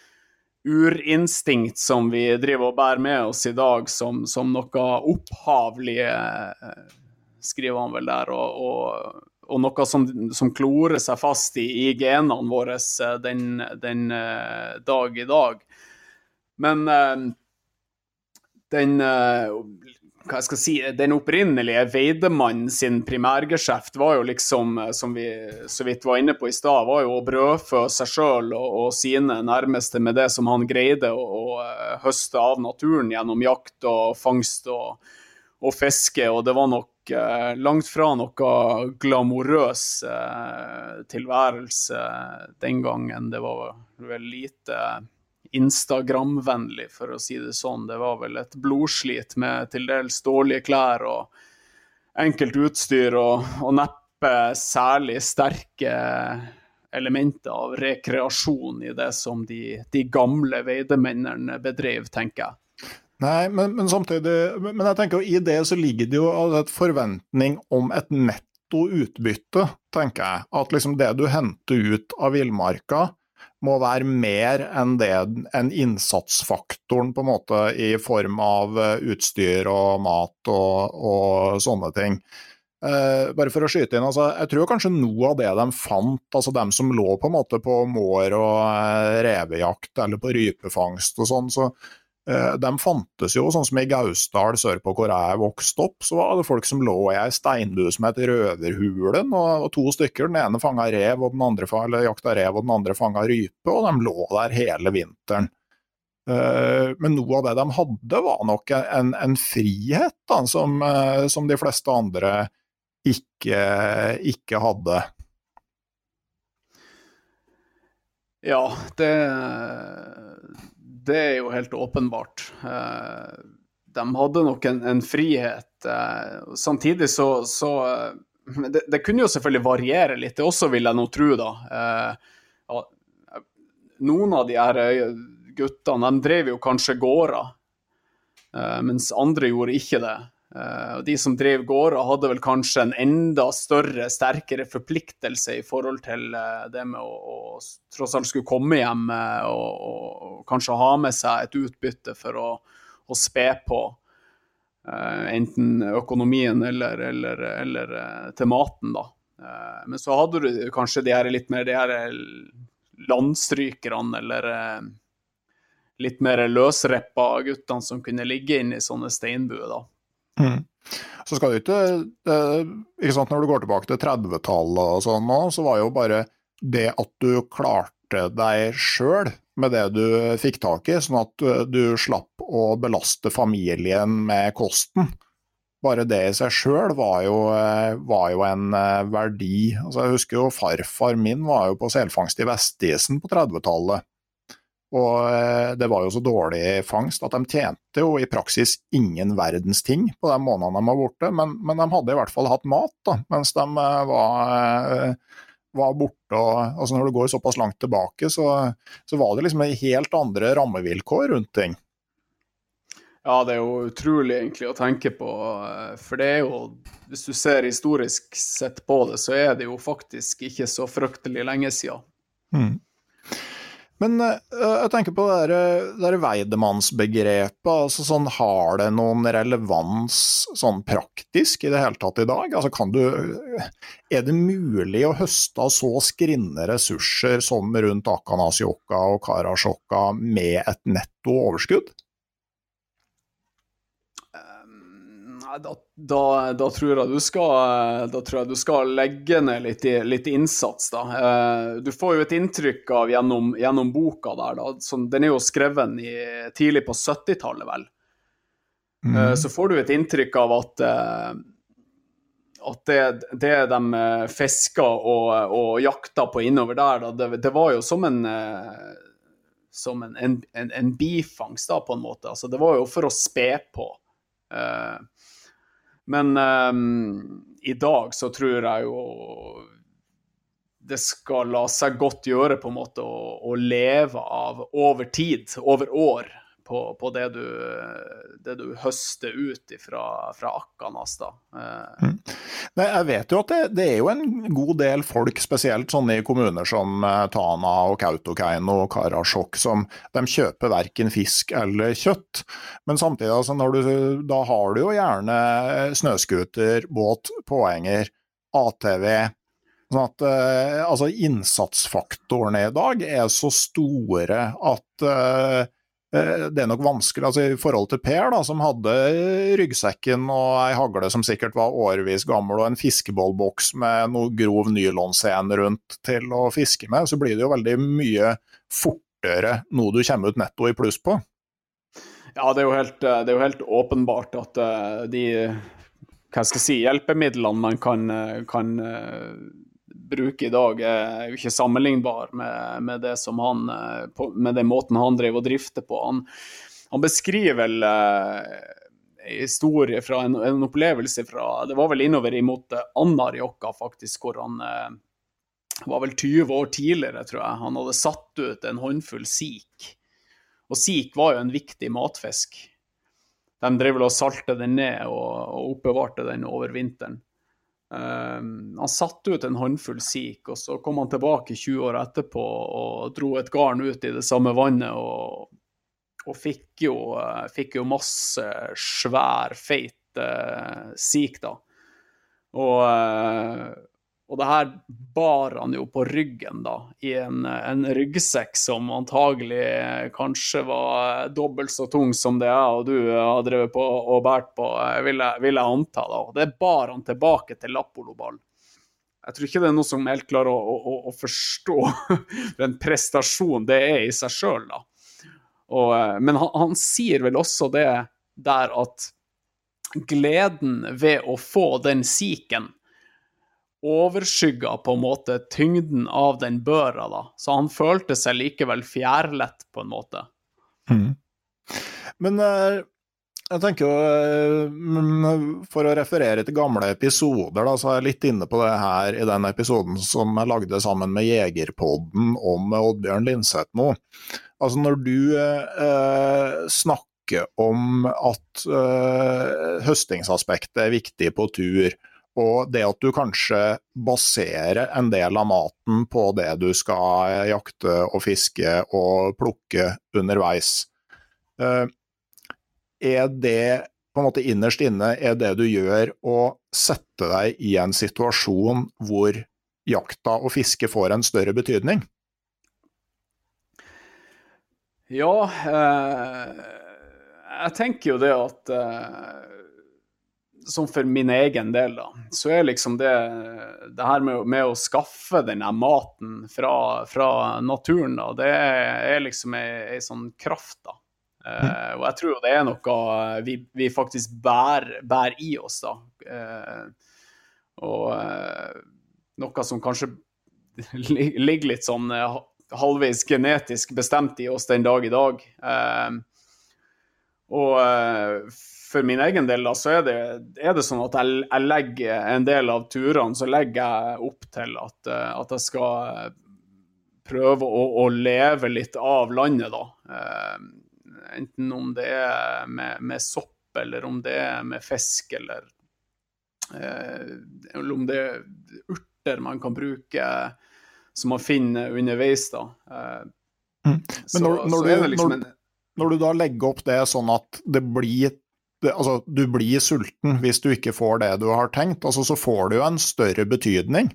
urinstinkt som vi driver og bærer med oss i dag, som, som noe opphavlig, uh, skriver han vel der, og, og, og noe som, som klorer seg fast i, i genene våre uh, den, den uh, dag i dag. Men... Uh, Den, hva jeg skal si, den opprinnelige veidemann sin primærgeskjeft var jo liksom, som vi så vidt var inne på i stad, var jo å brødfø seg selv og, og sine nærmeste med det som han greide å, å høste av naturen gjennom jakt og fangst og, og fiske, og det var nok eh, langt fra noe glamorøs eh, tilværelse den gangen. Det var vel lite... Instagram-vennlig, for å si det sånn. Det var vel et blodslit med til dels dårlige klær og enkelt utstyr, og, og neppe særlig sterke elementer av rekreasjon i det som de, de gamle veidemennene bedrev, tenker jeg. Nei, men, men samtidig, men jeg tenker jo i det så ligger det jo et forventning om et netto utbytte, tenker jeg. At liksom det du henter ut av villmarka må være mer enn det, enn innsatsfaktoren på en måte i form av utstyr og mat og, og sånne ting. Eh, bare for å skyte inn, altså, jeg tror kanskje noe av det de fant, altså de som lå på en måte på mår og eh, revejakt eller på rypefangst og sånn, så eh, de fantes jo sånn som i Gausdal sør på hvor jeg vokste opp, så var det folk som lå i en steindue som het Røverhulen, og, og to stykker, den ene fanget rev og den andre eller jakta rev og den andre fanget rype, og de lå der hele vinteren. Eh, men noe av det de hadde var nok en, en frihet da, som, eh, som de fleste andre ikke, ikke hadde. Ja, det, det er jo helt åpenbart. De hadde nok en, en frihet. Samtidig så, så det, det kunne jo selvfølgelig variere litt, det også vil jeg nå tro da. Noen av de her guttene, de drev jo kanskje gårder, mens andre gjorde ikke det. Og de som drev gårder hadde vel kanskje en enda større, sterkere forpliktelse i forhold til det med å, å tross alt skulle komme hjem og, og kanskje ha med seg et utbytte for å, å spe på enten økonomien eller, eller, eller til maten da. Men så hadde du kanskje de her litt mer de her landstrykerne eller litt mer løsreppa guttene som kunne ligge inn i sånne steinbuer da. Mm. Så skal du ikke, ikke sant, når du går tilbake til trettitallet og sånn nå, så var jo bare det at du klarte deg selv med det du fikk tak i, sånn at du slapp å belaste familien med kosten. Bare det i seg selv var jo, var jo en verdi. Altså, jeg husker jo farfar min var jo på selfangst i Vestisen på trettitallet. Og det var jo så dårlig fangst at de tjente jo i praksis ingen verdens ting på de månedene de var borte, men, men de hadde i hvert fall hatt mat da, mens de var, var borte. Og, altså når du går såpass langt tilbake, så, så var det liksom helt andre rammevilkår rundt ting. Ja, det er jo utrolig egentlig å tenke på, for det er jo, hvis du ser historisk sett på det, så er det jo faktisk ikke så fryktelig lenge siden. Mm. Men uh, jeg tenker på det der, der veidemannsbegrepet, altså sånn, har det noen relevans sånn praktisk i det hele tatt i dag? Altså kan du, er det mulig å høste så skrinne ressurser som rundt Akanasioka og Karasjokka med et netto overskudd? Da, da, da, tror jeg du skal, da tror jeg du skal legge ned litt, litt innsats da. Du får jo et inntrykk av gjennom, gjennom boka der da, som, den er jo skrevet i, tidlig på syttitallet vel. Mm. Så får du et inntrykk av at, at det, det de fisker og, og jakta på innover der, da, det, det var jo som en, som en, en, en, en bifangst da på en måte. Altså, det var jo for å spe på. Men um, i dag så tror jeg jo det skal la seg godt gjøre på en måte å, å leve av over tid, over år på, på det, du, det du høster ut fra, fra Akanas da. Uh. Mm. Nei, jeg vet jo at det, det er jo en god del folk, spesielt sånn i kommuner som Tana og Kautokeino og Karasjok, som de kjøper hverken fisk eller kjøtt. Men samtidig, altså, når du, da har du jo gjerne snøskuter, båt, påhenger, A T V. Sånn at uh, altså, innsatsfaktorene i dag er så store at uh, det er nok vanskelig, altså i forhold til Per da, som hadde ryggsekken og ei hagle som sikkert var årevis gammel og en fiskebollboks med noe grov nylonscen rundt til å fiske med, så blir det jo veldig mye fortere noe du kommer ut netto i pluss på. Ja, det er jo helt, det er jo helt åpenbart at de, hva skal jeg si, hjelpemidlene man kan, kan bruke i dag er jo ikke sammenlignbar med, med det som han, med den måten han drev og drifte på. Han, han beskriver vel eh, en historie fra en, en opplevelse fra, det var vel innover imot Anarjokka faktisk, hvor han eh, var vel tyve år tidligere, tror jeg. Han hadde satt ut en håndfull sik. Og sik var jo en viktig matfisk. De drev vel og salte den ned og, og oppbevarte den over vinteren. Um, han satt ut en håndfull sik, og så kom han tilbake tjue år etterpå og dro et garn ut i det samme vannet og, og fikk, jo, fikk jo masse svær, feit uh, sik da. Og, uh, og det her bar han jo på ryggen da, i en, en ryggsekk som antagelig kanskje var dobbelt så tung som det jeg og du har drevet på og bært på, vil jeg, vil jeg anta da. Det bar han tilbake til Lappoloball. Jeg tror ikke det er noe som helt klarer å, å, å forstå den prestasjonen det er i seg selv da. Og, men han, han sier vel også det der at gleden ved å få den siken overskygget på en måte tyngden av den børa da. Så han følte seg likevel fjærlett på en måte. Mm. Men jeg tenker jo, for å referere til gamle episoder da, så er jeg litt inne på det her i den episoden som jeg lagde sammen med Jegerpodden om Oddbjørn Lindsætmo. Altså når du eh, snakker om at eh, høstingsaspektet er viktig på tur, og det at du kanskje baserer en del av maten på det du skal jakte og fiske og plukke underveis, eh, er det på en måte innerst inne er det du gjør å sette deg i en situasjon hvor jakta og fiske får en større betydning? Ja, eh, jeg tenker jo det at eh, som for min egen del da, så er liksom det, det her med, med å skaffe denne maten fra, fra naturen da, det er liksom en, en sånn kraft da. Uh, og jeg tror det er noe vi, vi faktisk bærer, bærer i oss da. Uh, og uh, noe som kanskje ligger litt sånn uh, halvvis genetisk bestemt i oss den dag i dag. Uh, og uh, for min egen del da, så er det, er det sånn at jeg, jeg legger en del av turene, så legger jeg opp til at, uh, at jeg skal prøve å, å leve litt av landet da. Uh, enten om det er med, med sopp, eller om det er med fisk, eller, eh, eller om det er urter man kan bruke som man finner underveis da. Eh, mm. Men så, når, når, så du, er det liksom når, en... når du da legger opp det sånn at det blir, det, altså du blir sulten hvis du ikke får det du har tenkt, altså så får du jo en større betydning.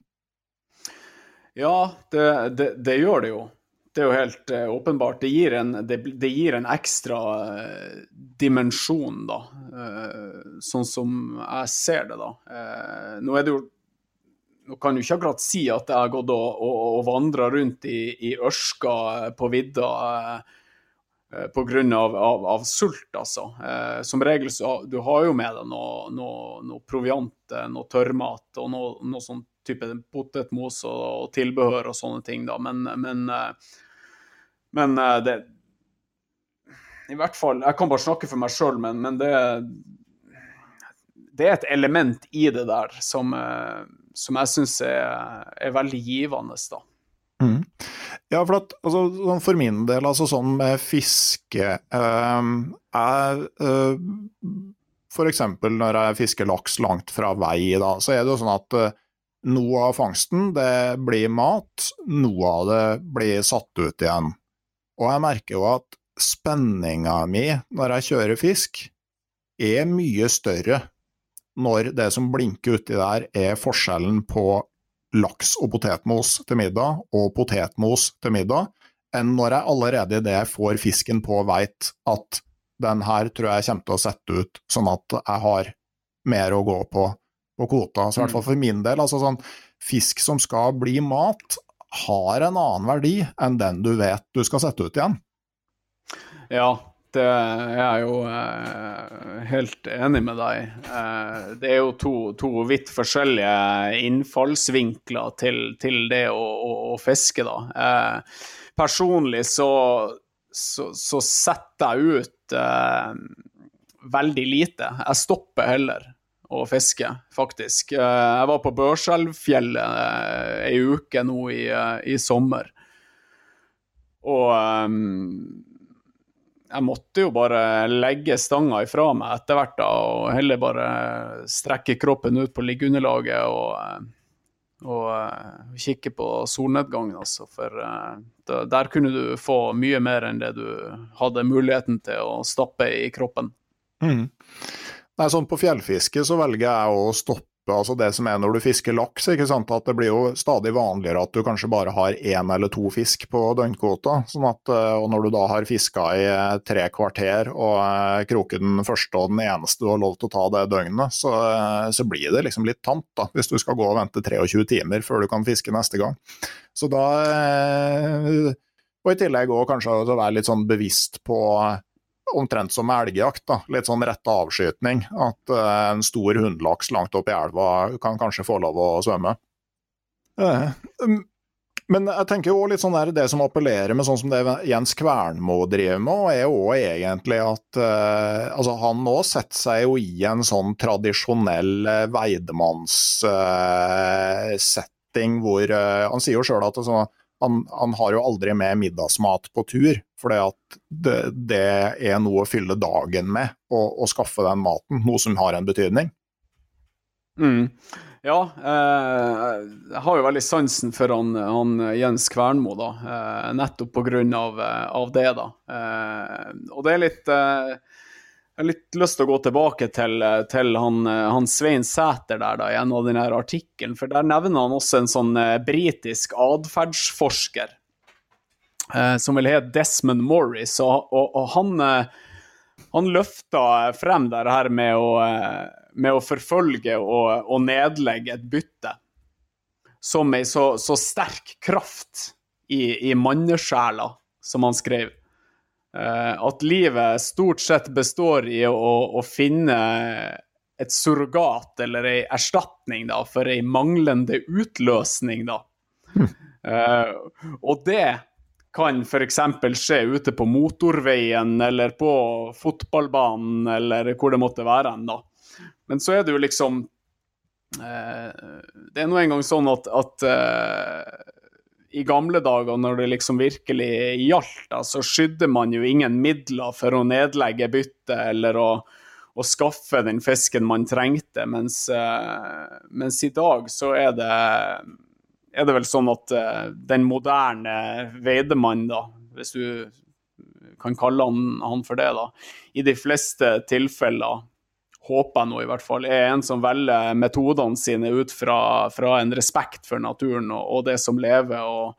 Ja, det, det, det gjør det jo. Det er jo helt uh, åpenbart. Det gir en, det, det gir en ekstra uh, dimensjon da, uh, sånn som jeg ser det da. Uh, nå er det jo, nå kan du ikke akkurat si at jeg har gått og, og, og vandret rundt i, i ørska på vidda uh, på grunn av, av, av sult, altså. Uh, som regel så du har jo med deg noe, noe, noe proviant, noe tørrmat og noe, noe sånn type potetmos og, og tilbehør og sånne ting da, men, men, men det, i hvert fall, jeg kan bare snakke for meg selv, men, men det, det er et element i det der som, som jeg synes er, er veldig givende da. Mm. Ja, for at, altså, for min del, altså sånn med fiske, øh, er øh, for eksempel når jeg fisker laks langt fra vei da, så er det jo sånn at øh, noe av fangsten, det blir mat, noe av det blir satt ut igjen. Og jeg merker jo at spenningen min når jeg kjører fisk er mye større når det som blinker uti der er forskjellen på laks og potetmos til middag og potetmos til middag, enn når jeg allerede i det får fisken på vet at den her tror jeg kommer til å sette ut sånn at jeg har mer å gå på på kvota, så i hvert fall for min del, altså sånn, fisk som skal bli mat, har en annen verdi enn den du vet du skal sette ut igjen. Ja, det er jeg jo eh, helt enig med deg. Eh, det er jo to, to vidt forskjellige innfallsvinkler til, til det å, å, å fiske da. Eh, personlig så, så, så setter jeg ut eh, veldig lite. Jeg stopper heller å fiske, faktisk. Jeg var på Børselvfjellet en uke nå i, i sommer. Og um, jeg måtte jo bare legge stanga ifra meg etter hvert da, og heller bare strekke kroppen ut på liggeunderlaget og, og kikke på solnedgangen, altså. For uh, der kunne du få mye mer enn det du hadde muligheten til å stappe i kroppen. Mm. Nei, sånn på fjellfiske så velger jeg å stoppe, altså det som er når du fisker laks, ikke sant, at det blir jo stadig vanligere at du kanskje bare har en eller to fisk på døgnkvota, sånn at, og når du da har fisket i tre kvarter og kroker den første og den eneste du har lov til å ta det døgnet, så, så blir det liksom litt tamt da, hvis du skal gå og vente tjuetre timer før du kan fiske neste gang. Så da, og i tillegg også kanskje å være litt sånn bevisst på omtrent som elgjakt da, litt sånn rett avskytning, at uh, en stor hundlaks langt opp i elva kan kanskje få lov å svømme. Men jeg tenker jo litt sånn der, det som appellerer med sånn som det Jens Kvernmo driver med, er jo egentlig at uh, altså han nå setter seg jo i en sånn tradisjonell uh, Weidemanns-setting, uh, hvor uh, han sier jo selv at altså, han, han har jo aldri med middagsmat på tur, fordi at det, det er noe å fylle dagen med, å, å skaffe den maten, noe som har en betydning. Mm. Ja, eh, jeg har jo veldig sansen for han, han Jens Kvernmo da, eh, nettopp på grunn av, av det da. Eh, og det er litt, eh, jeg har litt lyst til å gå tilbake til, til han, han Svein Sæter der da, i en av denne artikkelen, for der nevner han også en sånn eh, britisk adferdsforsker, eh, som vil hete Desmond Morris, og, og, og han, eh, han løfter frem det her med å eh, med å forfølge og, og nedlegge et bytte som en så, så sterk kraft i, i mannesjela, som han skrev. Eh, at livet stort sett består i å, å finne et surrogat eller en erstatning da, for en manglende utløsning. Da. Hm. Eh, og det kan for eksempel skje ute på motorveien eller på fotballbanen eller hvor det måtte være en da. Men så er det jo liksom, eh, det er nå en gang sånn at, at eh, i gamle dager, når det liksom virkelig gjaldt, da, så skydde man jo ingen midler for å nedlegge bytte eller å, å skaffe den fisken man trengte, mens, eh, mens i dag så er det, er det vel sånn at eh, den moderne Weidemann, da, hvis du kan kalle han, han for det, da, i de fleste tilfeller, håper jeg nå i hvert fall, er en som velger metodene sine ut fra, fra en respekt for naturen og, og det som lever og,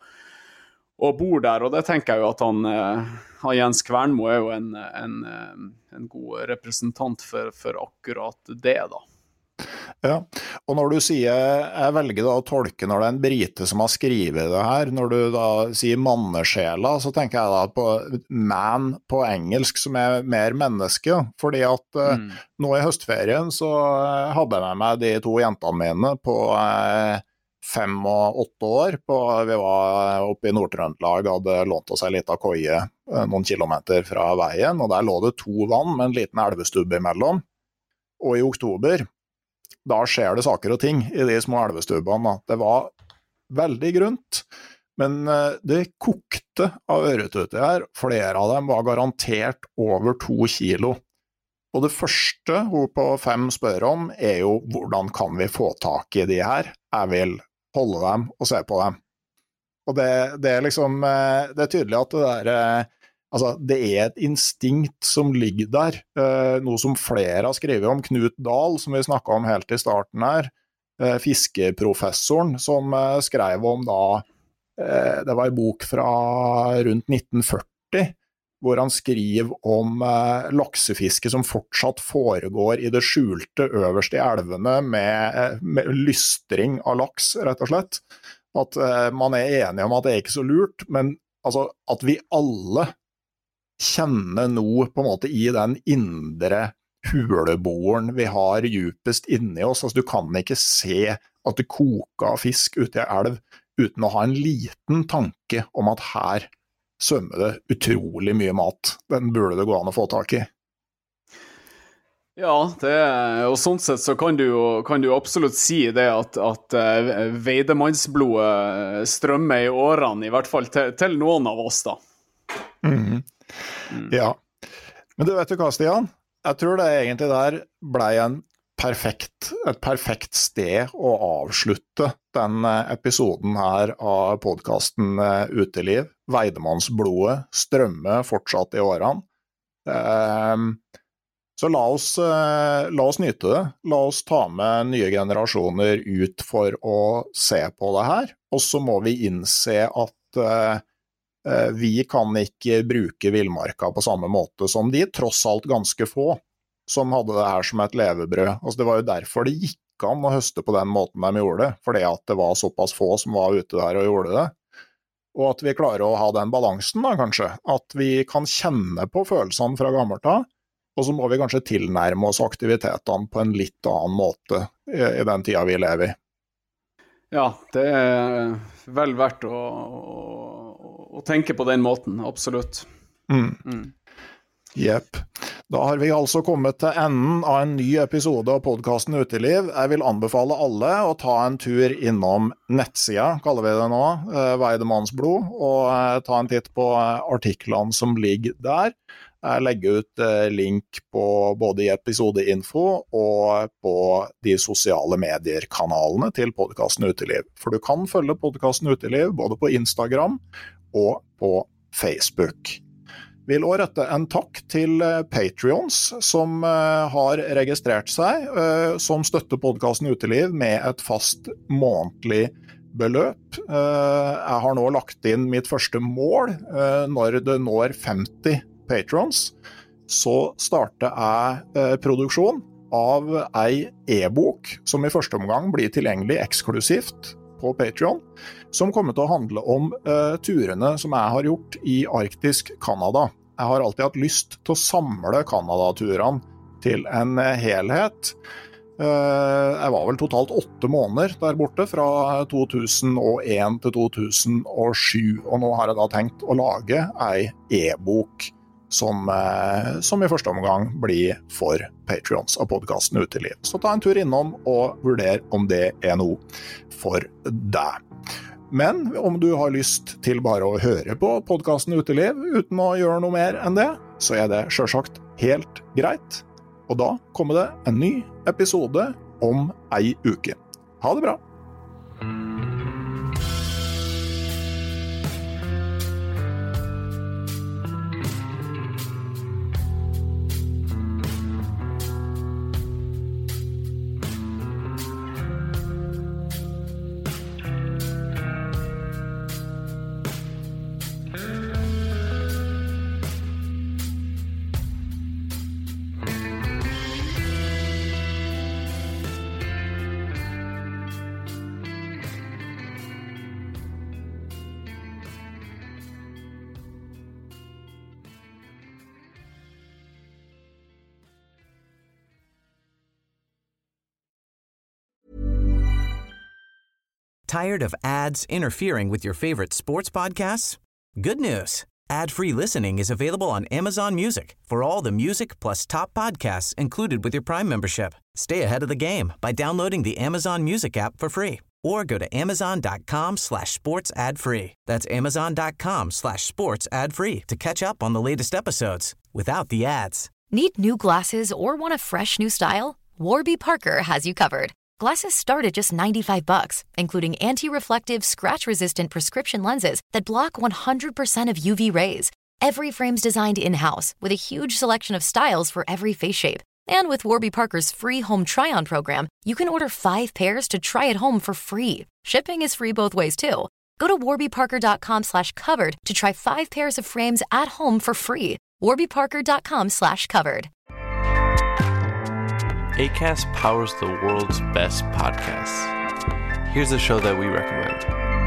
og bor der, og det tenker jeg jo at han, han Jens Kvernmo er jo en, en, en god representant for, for akkurat det da. Ja, og når du sier, jeg velger da å tolke når det er en brite som har skrivet det her, når du da sier mannesjela, så tenker jeg da på man på engelsk som er mer menneske, fordi at mm. nå i høstferien så hadde jeg med meg de to jentene mine på eh, fem og åtte år, på, vi var oppe i Nord-Trøndelag, hadde lånt oss en liten koie eh, noen kilometer fra veien, og der lå det to vann med en liten elvestubbe imellom, og i oktober da skjer det saker og ting i de små elvestubbene. Det var veldig grunt, men det kokte av ørretute her. Flere av dem var garantert over to kilo. Og det første hun på fem spør om er jo hvordan kan vi få tak i de her? Jeg vil holde dem og se på dem. Og det, det er liksom, det er tydelig at det der altså, det er et instinkt som ligger der, eh, noe som flere har skrevet om, Knut Dahl, som vi snakket om helt i starten her, eh, fiskeprofessoren, som eh, skrev om da, eh, det var en bok fra rundt nitten førti, hvor han skriver om eh, laksefiske som fortsatt foregår i det skjulte øverste i elvene med, med lystring av laks, rett og slett. At eh, man er enige om at det er ikke så lurt, men altså, at vi alle kjenne noe på en måte i den indre huleboren vi har djupest inni oss. Altså, du kan ikke se at det koker av fisk ute i elv uten å ha en liten tanke om at her svømmer det utrolig mye mat. Den burde det gå an å få tak i. Ja, det, og sånn sett så kan du jo kan du absolutt si det at, at uh, Weidemannsblodet strømmer i årene, i hvert fall til, til noen av oss da. Mhm. Mm. Ja, men du vet jo hva, Stian? Jeg tror det egentlig der ble en perfekt, et perfekt sted å avslutte den episoden her av podcasten Uteliv. Weidemannsblodet strømmer fortsatt i årene. Så la oss, la oss nyte det. La oss ta med nye generasjoner ut for å se på det her. Og så må vi innse at vi kan ikke bruke villmarka på samme måte som de, tross alt ganske få, som hadde det her som et levebrød. Altså, det var jo derfor det gikk an å høste på den måten de gjorde det, fordi at det var såpass få som var ute der og gjorde det. Og at vi klarer å ha den balansen da, kanskje. At vi kan kjenne på følelsene fra gammelt av, og så må vi kanskje tilnærme oss aktivitetene på en litt annen måte i, i den tida vi lever i. Ja, det er vel verdt å, å, å tenke på den måten, absolutt. Mm. Mm. Jepp. Da har vi altså kommet til enden av en ny episode av podcasten Uteliv. Jeg vil anbefale alle å ta en tur innom nettsida, kaller vi det nå, Weidemannsblod, og ta en titt på artiklene som ligger der. Jeg legger ut link på både i episodeinfo og på de sosiale medier-kanalene til podcasten Uteliv. For du kan følge podcasten Uteliv både på Instagram og på Facebook. Vil også rette en takk til Patreons som har registrert seg, som støtter podcasten Uteliv med et fast månedlig beløp. Jeg har nå lagt inn mitt første mål. Når det når femti Patrons, så starter jeg produksjon av ei e-bok som i første omgang blir tilgjengelig eksklusivt på Patreon, som kommer til å handle om uh, turene som jeg har gjort i arktisk Kanada. Jeg har alltid hatt lyst til å samle Kanada-turene til en helhet. Uh, jeg var vel totalt åtte måneder der borte, fra to tusen og en til to tusen og sju, og nå har jeg da tenkt å lage ei e-bok som, uh, som i første omgang blir for Patreons av podcasten Uteliv. Så ta en tur innom og vurder om det er noe for deg. Men om du har lyst til bare å høre på podcasten Uteliv uten å gjøre noe mer enn det, så er det selvsagt helt greit. Og da kommer det en ny episode om ei uke. Ha det bra! Tired of ads interfering with your favorite sports podcasts? Good news. Ad-free listening is available on Amazon Music for all the music plus top podcasts included with your Prime membership. Stay ahead of the game by downloading the Amazon Music app for free or go to amazon.com slash sports ad free. That's amazon.com slash sports ad free to catch up on the latest episodes without the ads. Need new glasses or want a fresh new style? Warby Parker has you covered. Glasses start at just ninety-five bucks, including anti-reflective, scratch-resistant prescription lenses that block one hundred percent of U V rays. Every frame's designed in-house with a huge selection of styles for every face shape. And with Warby Parker's free home try-on program, you can order five pairs to try at home for free. Shipping is free both ways, too. Go to warbyparker.com slash covered to try five pairs of frames at home for free. warbyparker.com slash covered. Acast powers the world's best podcasts. Here's a show that we recommend.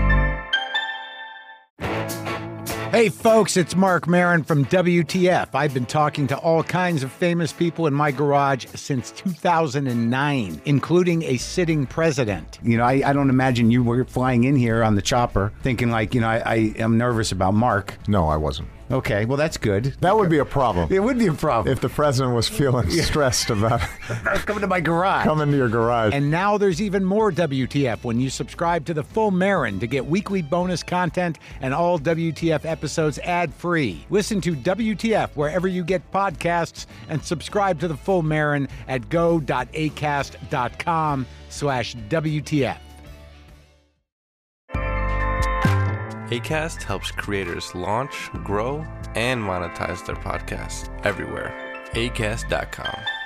Hey folks, it's Mark Maron from W T F. I've been talking to all kinds of famous people in my garage since two thousand nine, including a sitting president. You know, I, I don't imagine you were flying in here on the chopper thinking like, you know, I, I am nervous about Mark. No, I wasn't. Okay, well, that's good. That would be a problem. It would be a problem. If the president was feeling stressed about coming to my garage. Coming to your garage. And now there's even more W T F when you subscribe to the Full Marin to get weekly bonus content and all W T F episodes ad-free. Listen to W T F wherever you get podcasts and subscribe to the Full Marin at go.acast.com slash WTF. Acast helps creators launch, grow, and monetize their podcasts everywhere. acast dot com.